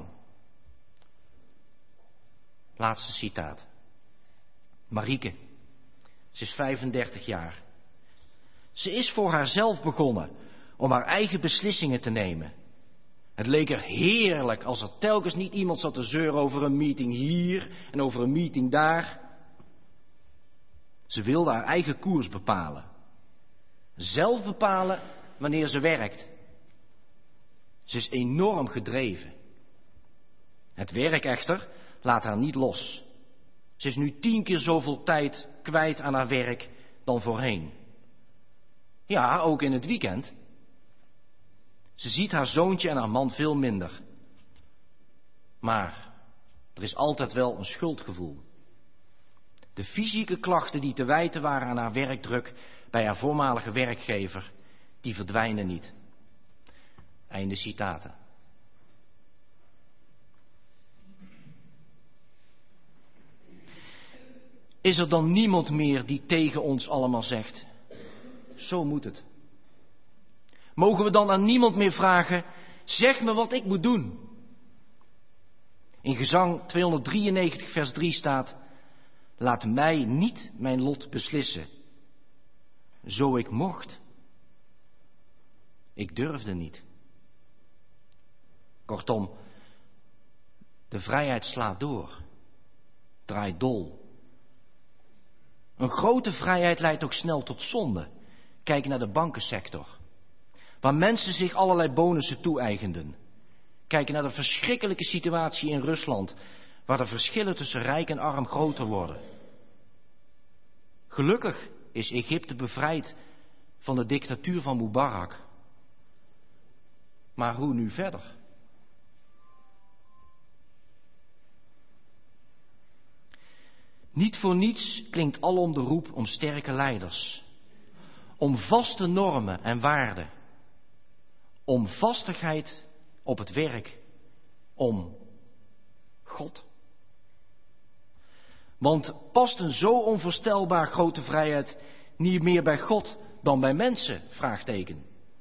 Laatste citaat. Marieke. Ze is vijfendertig jaar. Ze is voor haarzelf begonnen om haar eigen beslissingen te nemen. Het leek er heerlijk als er telkens niet iemand zat te zeuren over een meeting hier en over een meeting daar. Ze wilde haar eigen koers bepalen. Zelf bepalen wanneer ze werkt. Ze is enorm gedreven. Het werk echter laat haar niet los. Ze is nu tien keer zoveel tijd kwijt aan haar werk dan voorheen. Ja, ook in het weekend. Ze ziet haar zoontje en haar man veel minder. Maar er is altijd wel een schuldgevoel. De fysieke klachten die te wijten waren aan haar werkdruk bij haar voormalige werkgever, die verdwijnen niet. Einde citaten. Is er dan niemand meer die tegen ons allemaal zegt, zo moet het? Mogen we dan aan niemand meer vragen, zeg me wat ik moet doen? In Gezang tweehonderddrieënnegentig vers drie staat, laat mij niet mijn lot beslissen, zo ik mocht. Ik durfde niet. Kortom, de vrijheid slaat door, draait dol. Een grote vrijheid leidt ook snel tot zonde. Kijk naar de bankensector, waar mensen zich allerlei bonussen toe-eigenden. Kijk naar de verschrikkelijke situatie in Rusland, waar de verschillen tussen rijk en arm groter worden. Gelukkig is Egypte bevrijd van de dictatuur van Mubarak. Maar hoe nu verder? Niet voor niets klinkt alom de roep om sterke leiders, om vaste normen en waarden. om vastigheid op het werk, om God. Want past een zo onvoorstelbaar grote vrijheid niet meer bij God dan bij mensen? Vraagteken.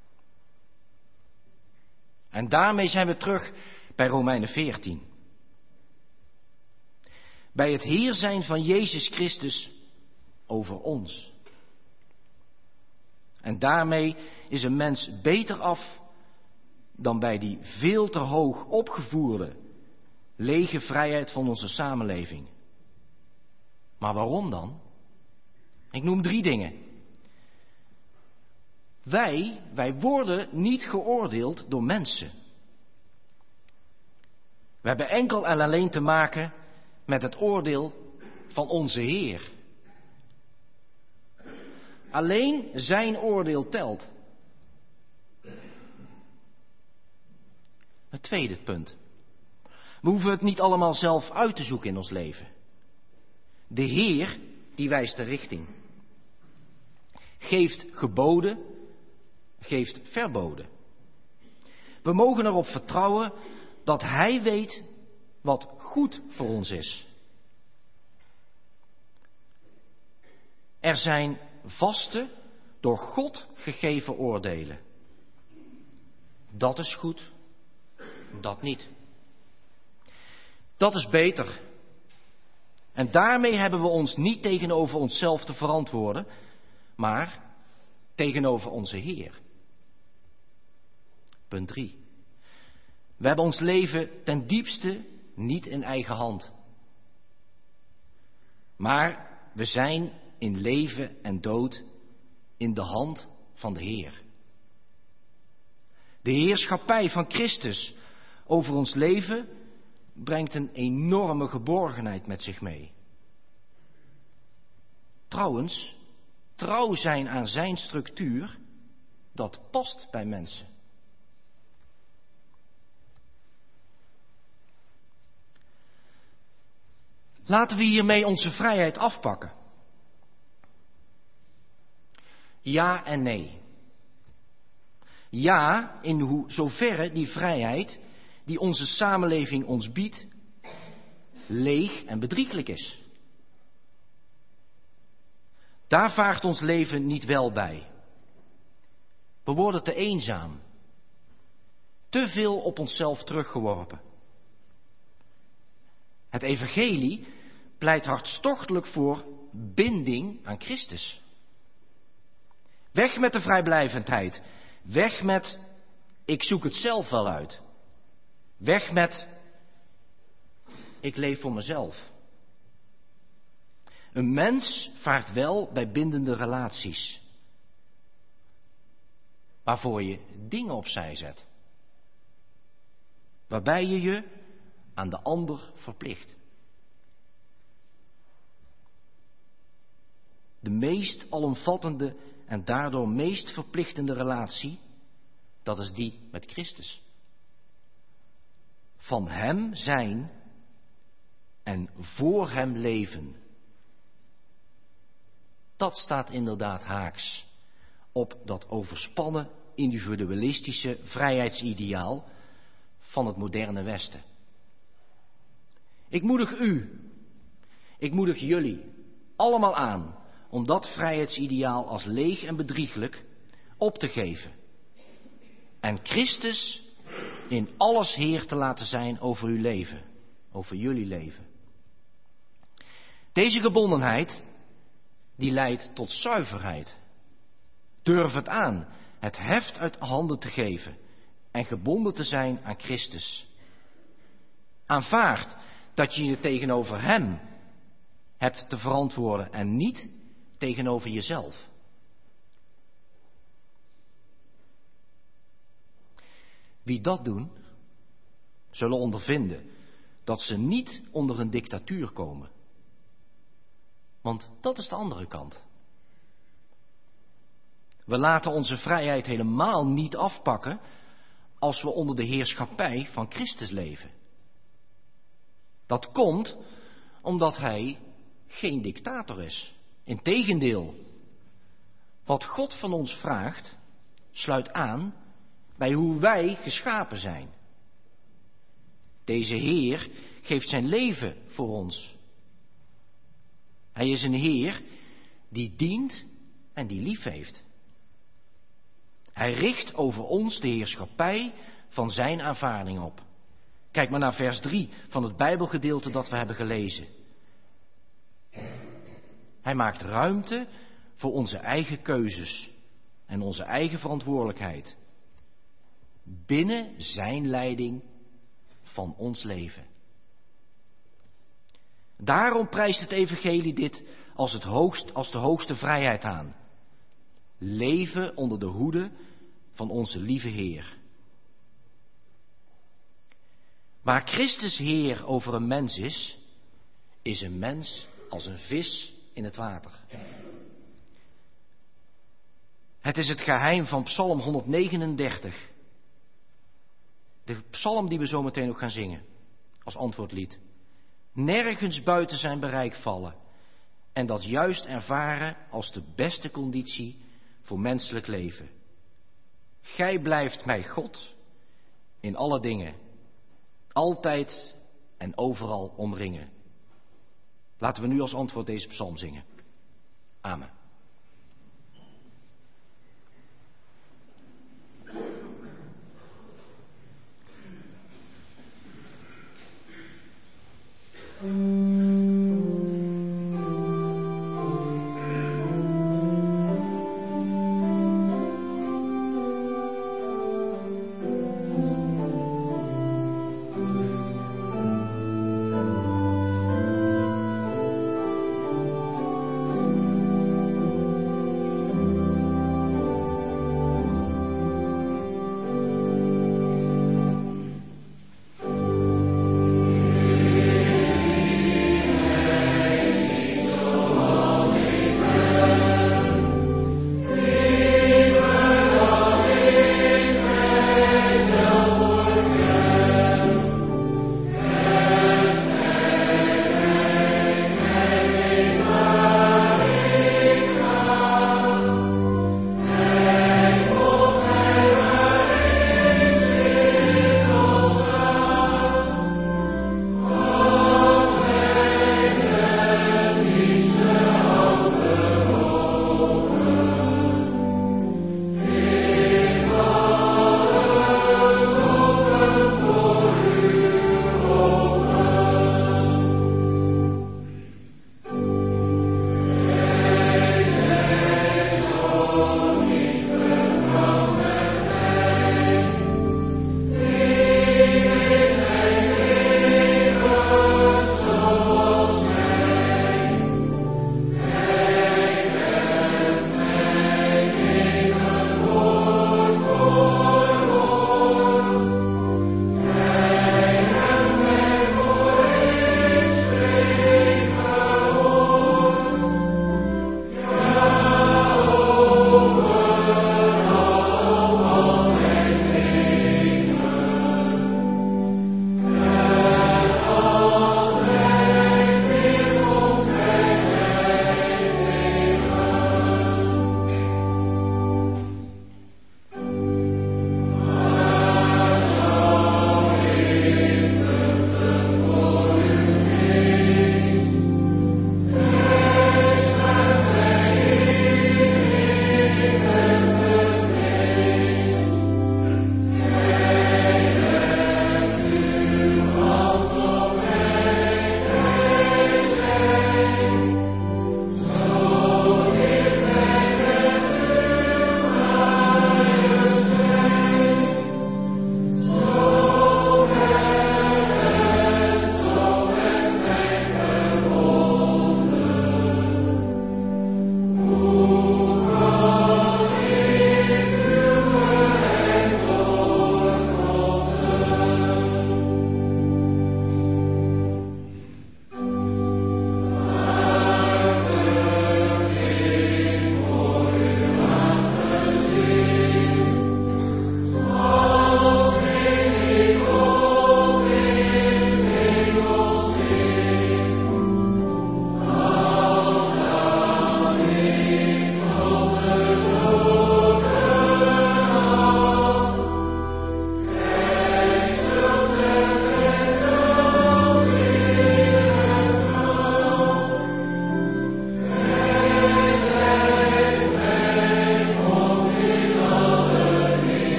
En daarmee zijn we terug bij Romeinen veertien. Bij het Heer zijn van Jezus Christus over ons. En daarmee is een mens beter af dan bij die veel te hoog opgevoerde, lege vrijheid van onze samenleving. Maar waarom dan? Ik noem drie dingen. Wij, wij worden niet geoordeeld door mensen. We hebben enkel en alleen te maken met het oordeel van onze Heer. Alleen zijn oordeel telt. Het tweede punt. We hoeven het niet allemaal zelf uit te zoeken in ons leven. De Heer, die wijst de richting. Geeft geboden, geeft verboden. We mogen erop vertrouwen dat Hij weet wat goed voor ons is. Er zijn vaste, door God gegeven oordelen. Dat is goed, dat niet. Dat is beter. En daarmee hebben we ons niet tegenover onszelf te verantwoorden, maar tegenover onze Heer. Punt drie. We hebben ons leven ten diepste niet in eigen hand. Maar we zijn in leven en dood in de hand van de Heer. De heerschappij van Christus over ons leven brengt een enorme geborgenheid met zich mee. Trouwens, trouw zijn aan zijn structuur, dat past bij mensen. Laten we hiermee onze vrijheid afpakken. Ja en nee. Ja, in hoe, zoverre die vrijheid die onze samenleving ons biedt, leeg en bedrieglijk is. Daar vaart ons leven niet wel bij. We worden te eenzaam. Te veel op onszelf teruggeworpen. Het evangelie pleit hartstochtelijk voor binding aan Christus. Weg met de vrijblijvendheid. Weg met, ik zoek het zelf wel uit. Weg met, ik leef voor mezelf. Een mens vaart wel bij bindende relaties. Waarvoor je dingen opzij zet. Waarbij je je aan de ander verplicht. De meest alomvattende en daardoor meest verplichtende relatie, dat is die met Christus. Van Hem zijn en voor Hem leven. Dat staat inderdaad haaks op dat overspannen individualistische vrijheidsideaal van het moderne Westen. Ik moedig u, ik moedig jullie allemaal aan om dat vrijheidsideaal als leeg en bedrieglijk op te geven. En Christus in alles Heer te laten zijn over uw leven, over jullie leven. Deze gebondenheid, die leidt tot zuiverheid. Durf het aan, het heft uit handen te geven en gebonden te zijn aan Christus. Aanvaard dat je je tegenover Hem hebt te verantwoorden en niet tegenover jezelf. Wie dat doen, zullen ondervinden dat ze niet onder een dictatuur komen. Want dat is de andere kant. We laten onze vrijheid helemaal niet afpakken als we onder de heerschappij van Christus leven. Dat komt omdat Hij geen dictator is. Integendeel, wat God van ons vraagt, sluit aan bij hoe wij geschapen zijn. Deze Heer geeft zijn leven voor ons. Hij is een Heer die dient en die lief heeft. Hij richt over ons de heerschappij van zijn aanvaarding op. Kijk maar naar vers drie van het Bijbelgedeelte dat we hebben gelezen. Hij maakt ruimte voor onze eigen keuzes en onze eigen verantwoordelijkheid. Binnen zijn leiding van ons leven. Daarom prijst het evangelie dit als, het hoogst, als de hoogste vrijheid aan. Leven onder de hoede van onze lieve Heer. Waar Christus Heer over een mens is, is een mens als een vis in het water. Het is het geheim van Psalm honderdnegenendertig. De psalm die we zo meteen ook gaan zingen, als antwoordlied. Nergens buiten zijn bereik vallen en dat juist ervaren als de beste conditie voor menselijk leven. Gij blijft mij God in alle dingen, altijd en overal omringen. Laten we nu als antwoord deze psalm zingen. Amen.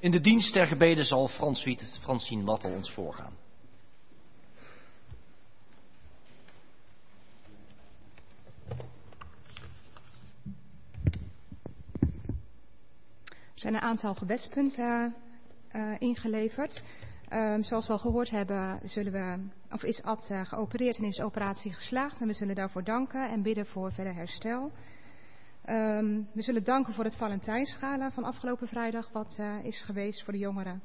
In de dienst ter gebeden zal Francine Wattel ons voorgaan. Er zijn een aantal gebedspunten uh, ingeleverd. Um, zoals we al gehoord hebben, zullen we, of is Ad uh, geopereerd en is de operatie geslaagd. En we zullen daarvoor danken en bidden voor verder herstel. Um, we zullen danken voor het Valentijnsgala van afgelopen vrijdag, wat uh, is geweest voor de jongeren.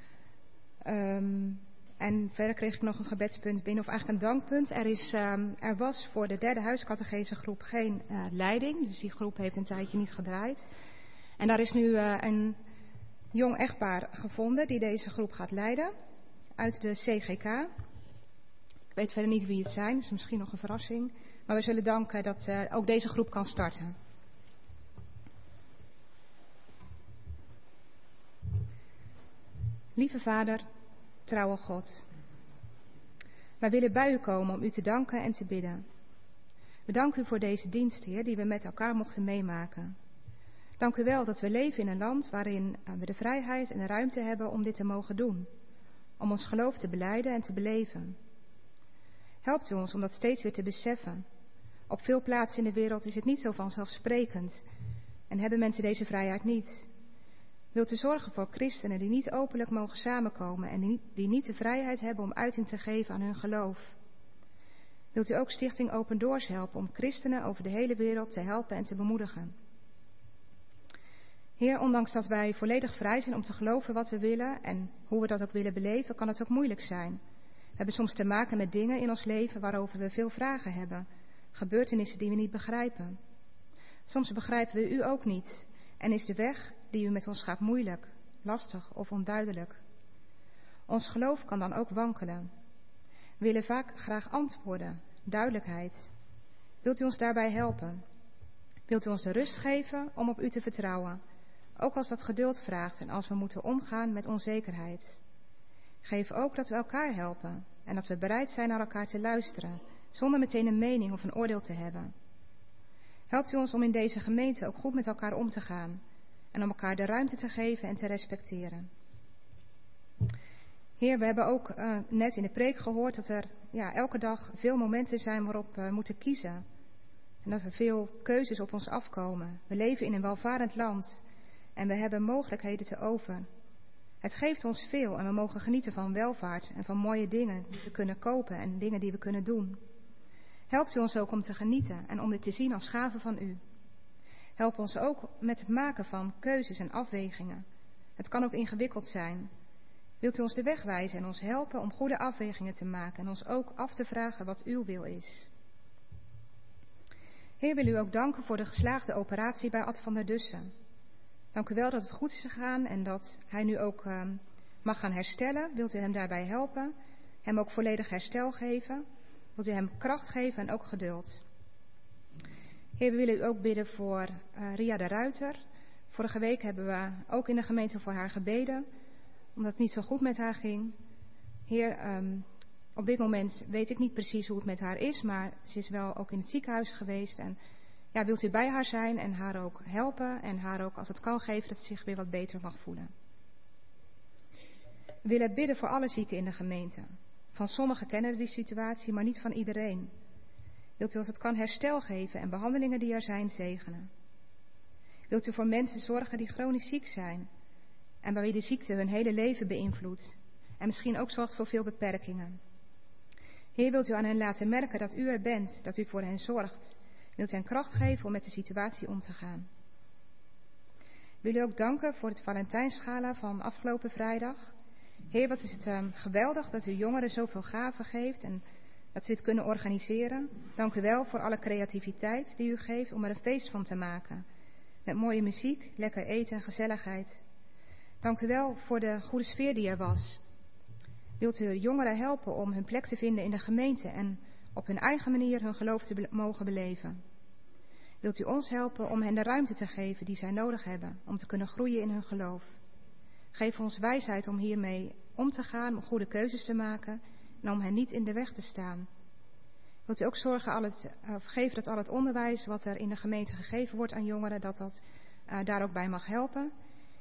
Um, en verder kreeg ik nog een gebedspunt binnen, of eigenlijk een dankpunt. Er, is, um, er was voor de derde huiscatechese groep geen uh, leiding, dus die groep heeft een tijdje niet gedraaid. En daar is nu uh, een jong echtpaar gevonden die deze groep gaat leiden, uit de C G K. Ik weet verder niet wie het zijn, dat is misschien nog een verrassing. Maar we zullen danken dat uh, ook deze groep kan starten. Lieve Vader, trouwe God. Wij willen bij u komen om u te danken en te bidden. We danken u voor deze dienst, Heer, die we met elkaar mochten meemaken. Dank u wel dat we leven in een land waarin we de vrijheid en de ruimte hebben om dit te mogen doen. Om ons geloof te belijden en te beleven. Helpt u ons om dat steeds weer te beseffen. Op veel plaatsen in de wereld is het niet zo vanzelfsprekend en hebben mensen deze vrijheid niet. Wilt u zorgen voor christenen die niet openlijk mogen samenkomen en die niet de vrijheid hebben om uiting te geven aan hun geloof? Wilt u ook Stichting Open Doors helpen om christenen over de hele wereld te helpen en te bemoedigen? Heer, ondanks dat wij volledig vrij zijn om te geloven wat we willen en hoe we dat ook willen beleven, kan het ook moeilijk zijn. We hebben soms te maken met dingen in ons leven waarover we veel vragen hebben, gebeurtenissen die we niet begrijpen. Soms begrijpen we u ook niet en is de weg die u met ons gaat moeilijk, lastig of onduidelijk. Ons geloof kan dan ook wankelen. We willen vaak graag antwoorden, duidelijkheid. Wilt u ons daarbij helpen? Wilt u ons de rust geven om op u te vertrouwen? Ook als dat geduld vraagt en als we moeten omgaan met onzekerheid. Geef ook dat we elkaar helpen en dat we bereid zijn naar elkaar te luisteren, zonder meteen een mening of een oordeel te hebben. Helpt u ons om in deze gemeente ook goed met elkaar om te gaan en om elkaar de ruimte te geven en te respecteren. Heer, we hebben ook uh, net in de preek gehoord dat er ja, elke dag veel momenten zijn waarop we moeten kiezen. En dat er veel keuzes op ons afkomen. We leven in een welvarend land en we hebben mogelijkheden te over. Het geeft ons veel en we mogen genieten van welvaart en van mooie dingen die we kunnen kopen en dingen die we kunnen doen. Helpt u ons ook om te genieten en om dit te zien als gave van u. Help ons ook met het maken van keuzes en afwegingen. Het kan ook ingewikkeld zijn. Wilt u ons de weg wijzen en ons helpen om goede afwegingen te maken en ons ook af te vragen wat uw wil is. Heer, wil u ook danken voor de geslaagde operatie bij Ad van der Dussen. Dank u wel dat het goed is gegaan en dat hij nu ook uh, mag gaan herstellen. Wilt u hem daarbij helpen? Hem ook volledig herstel geven? Wilt u hem kracht geven en ook geduld? Heer, we willen u ook bidden voor uh, Ria de Ruiter. Vorige week hebben we ook in de gemeente voor haar gebeden, omdat het niet zo goed met haar ging. Heer, um, op dit moment weet ik niet precies hoe het met haar is, maar ze is wel ook in het ziekenhuis geweest. En ja, wilt u bij haar zijn en haar ook helpen en haar ook, als het kan, geven dat ze zich weer wat beter mag voelen. We willen bidden voor alle zieken in de gemeente. Van sommigen kennen we die situatie, maar niet van iedereen. Wilt u als het kan herstel geven en behandelingen die er zijn zegenen. Wilt u voor mensen zorgen die chronisch ziek zijn en bij wie de ziekte hun hele leven beïnvloedt en misschien ook zorgt voor veel beperkingen. Heer, wilt u aan hen laten merken dat u er bent, dat u voor hen zorgt. Wilt u hen kracht geven om met de situatie om te gaan. Wil u ook danken voor het Valentijnsgala van afgelopen vrijdag. Heer, wat is het um, geweldig dat u jongeren zoveel gaven geeft en dat ze dit kunnen organiseren. Dank u wel voor alle creativiteit die u geeft om er een feest van te maken. Met mooie muziek, lekker eten en gezelligheid. Dank u wel voor de goede sfeer die er was. Wilt u jongeren helpen om hun plek te vinden in de gemeente en op hun eigen manier hun geloof te be- mogen beleven? Wilt u ons helpen om hen de ruimte te geven die zij nodig hebben om te kunnen groeien in hun geloof? Geef ons wijsheid om hiermee om te gaan, om goede keuzes te maken en om hen niet in de weg te staan. Wilt u ook zorgen, al het, of geven dat al het onderwijs wat er in de gemeente gegeven wordt aan jongeren, dat dat uh, daar ook bij mag helpen?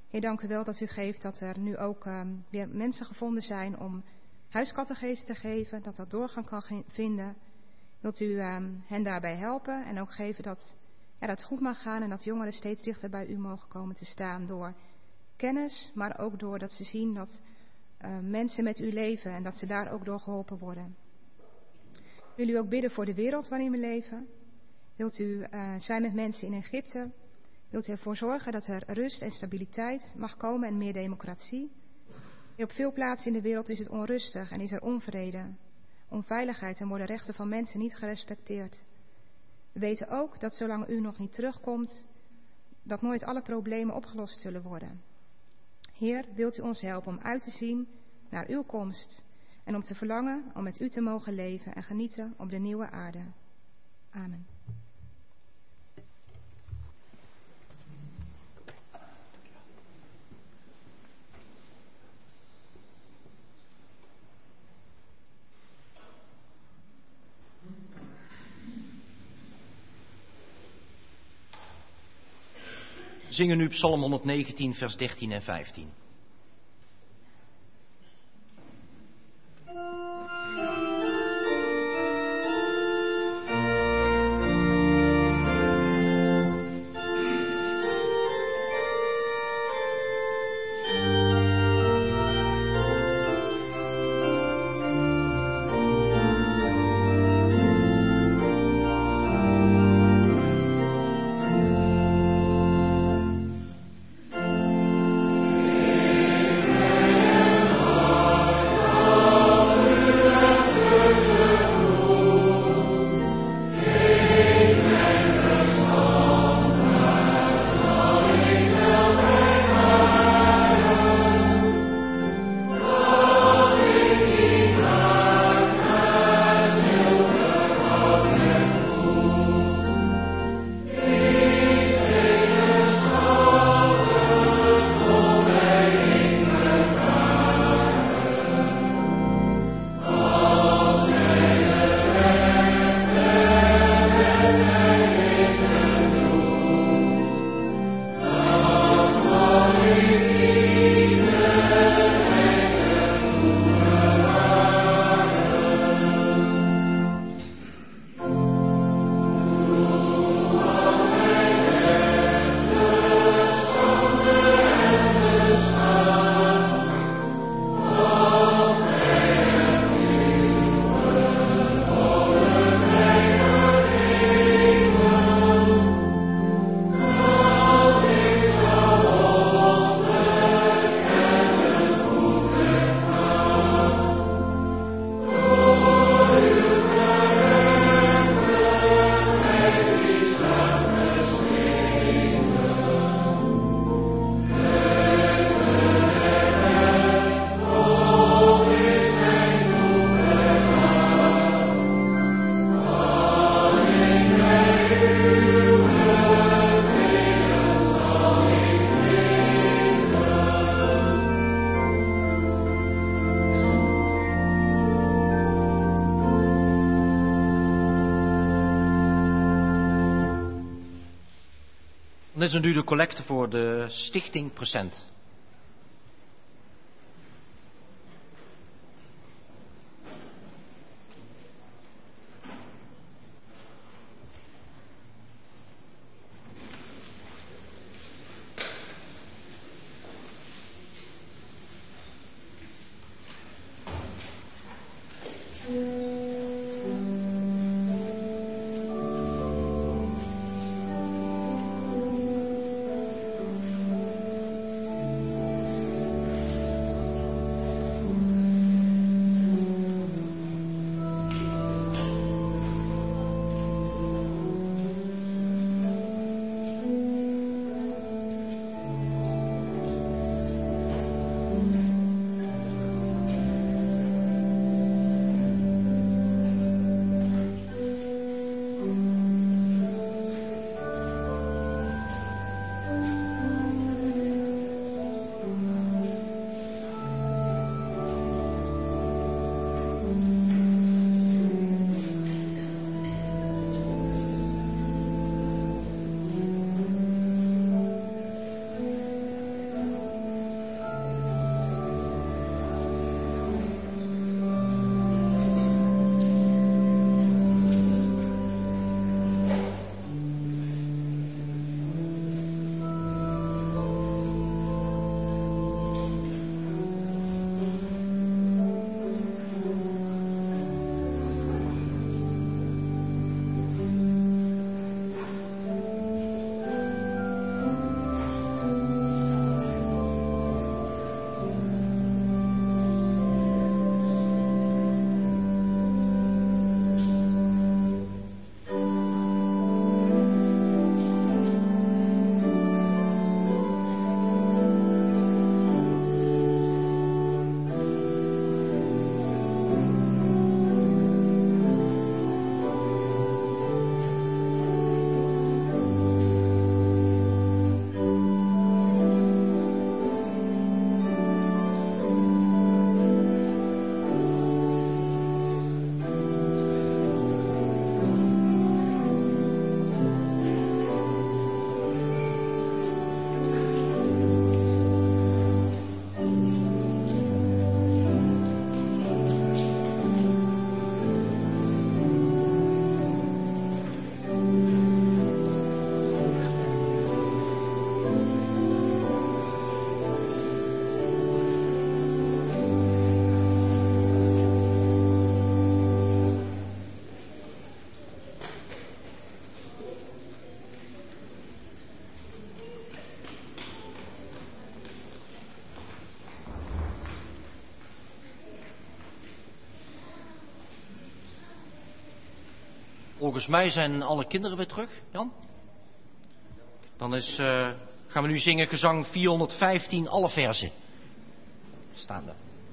Heer, dank u wel dat u geeft dat er nu ook um, weer mensen gevonden zijn om huiskatechese te geven, dat dat doorgang kan ge- vinden. Wilt u um, hen daarbij helpen en ook geven dat ja, dat goed mag gaan en dat jongeren steeds dichter bij u mogen komen te staan door kennis, maar ook door dat ze zien dat uh, mensen met u leven en dat ze daar ook door geholpen worden. Wil u ook bidden voor de wereld waarin we leven? Wilt u uh, zijn met mensen in Egypte? Wilt u ervoor zorgen dat er rust en stabiliteit mag komen en meer democratie? Op veel plaatsen in de wereld is het onrustig en is er onvrede, onveiligheid en worden rechten van mensen niet gerespecteerd. We weten ook dat zolang u nog niet terugkomt, dat nooit alle problemen opgelost zullen worden. Heer, wilt u ons helpen om uit te zien naar uw komst en om te verlangen om met u te mogen leven en genieten op de nieuwe aarde. Amen. Zingen nu Psalm honderdnegentien, vers dertien en vijftien. Dit is nu de collecte voor de Stichting Present. Volgens mij zijn alle kinderen weer terug, Jan. Dan is, uh, gaan we nu zingen gezang vierhonderdvijftien, alle verzen. Staande.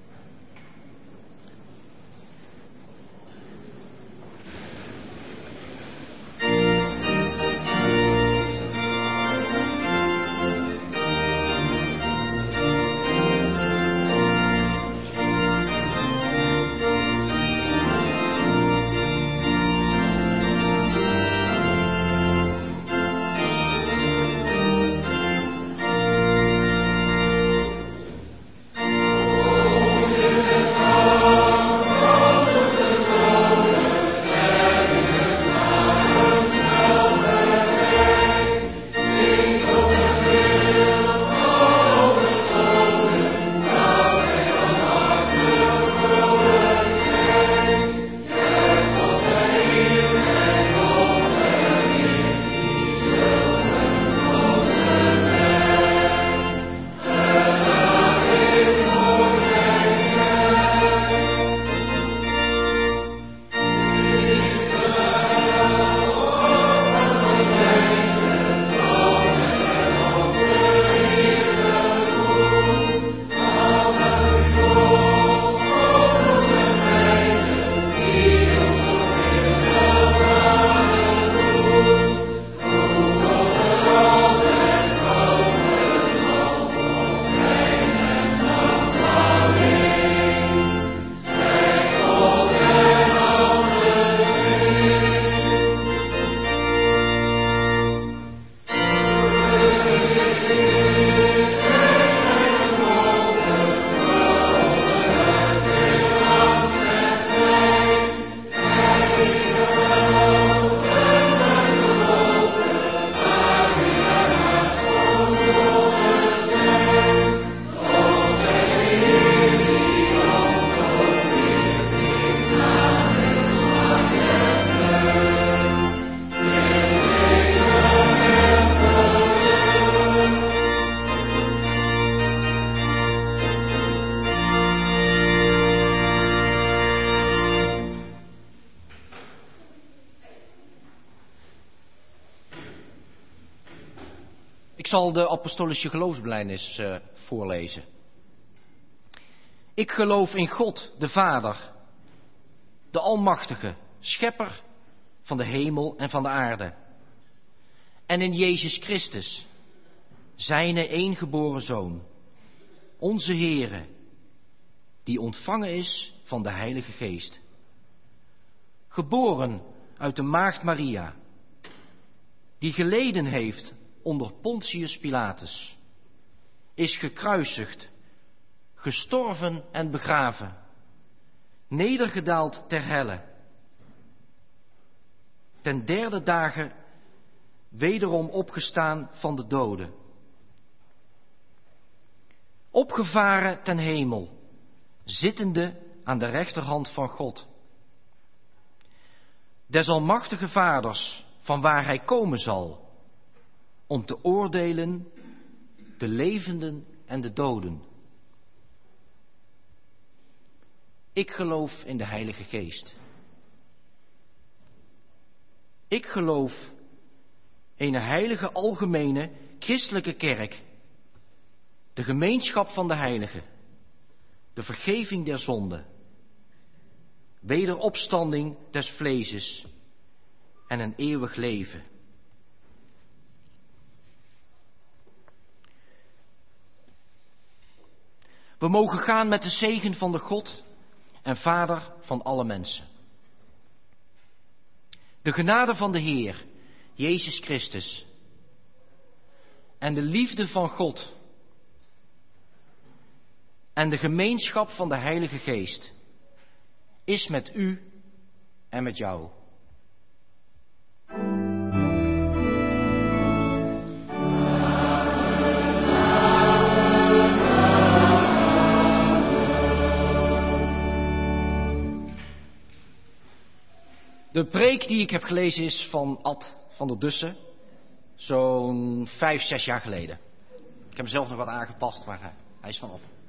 Ik zal de apostolische geloofsbelijdenis uh, voorlezen. Ik geloof in God, de Vader, de Almachtige, Schepper van de hemel en van de aarde. En in Jezus Christus, zijne eengeboren Zoon, onze Heere, die ontvangen is van de Heilige Geest. Geboren uit de maagd Maria, die geleden heeft onder Pontius Pilatus, is gekruisigd, gestorven en begraven, nedergedaald ter helle, ten derde dagen wederom opgestaan van de doden, opgevaren ten hemel, zittende aan de rechterhand van God, des almachtige Vaders, van waar hij komen zal, om te oordelen de levenden en de doden. Ik geloof in de Heilige Geest. Ik geloof in een heilige algemene christelijke kerk, de gemeenschap van de heiligen, de vergeving der zonden, wederopstanding des vleeses en een eeuwig leven. We mogen gaan met de zegen van de God en Vader van alle mensen. De genade van de Heer, Jezus Christus, en de liefde van God en de gemeenschap van de Heilige Geest is met u en met jou. De preek die ik heb gelezen is van Ad van der Dussen, zo'n vijf, zes jaar geleden. Ik heb hem zelf nog wat aangepast, maar hij is van op.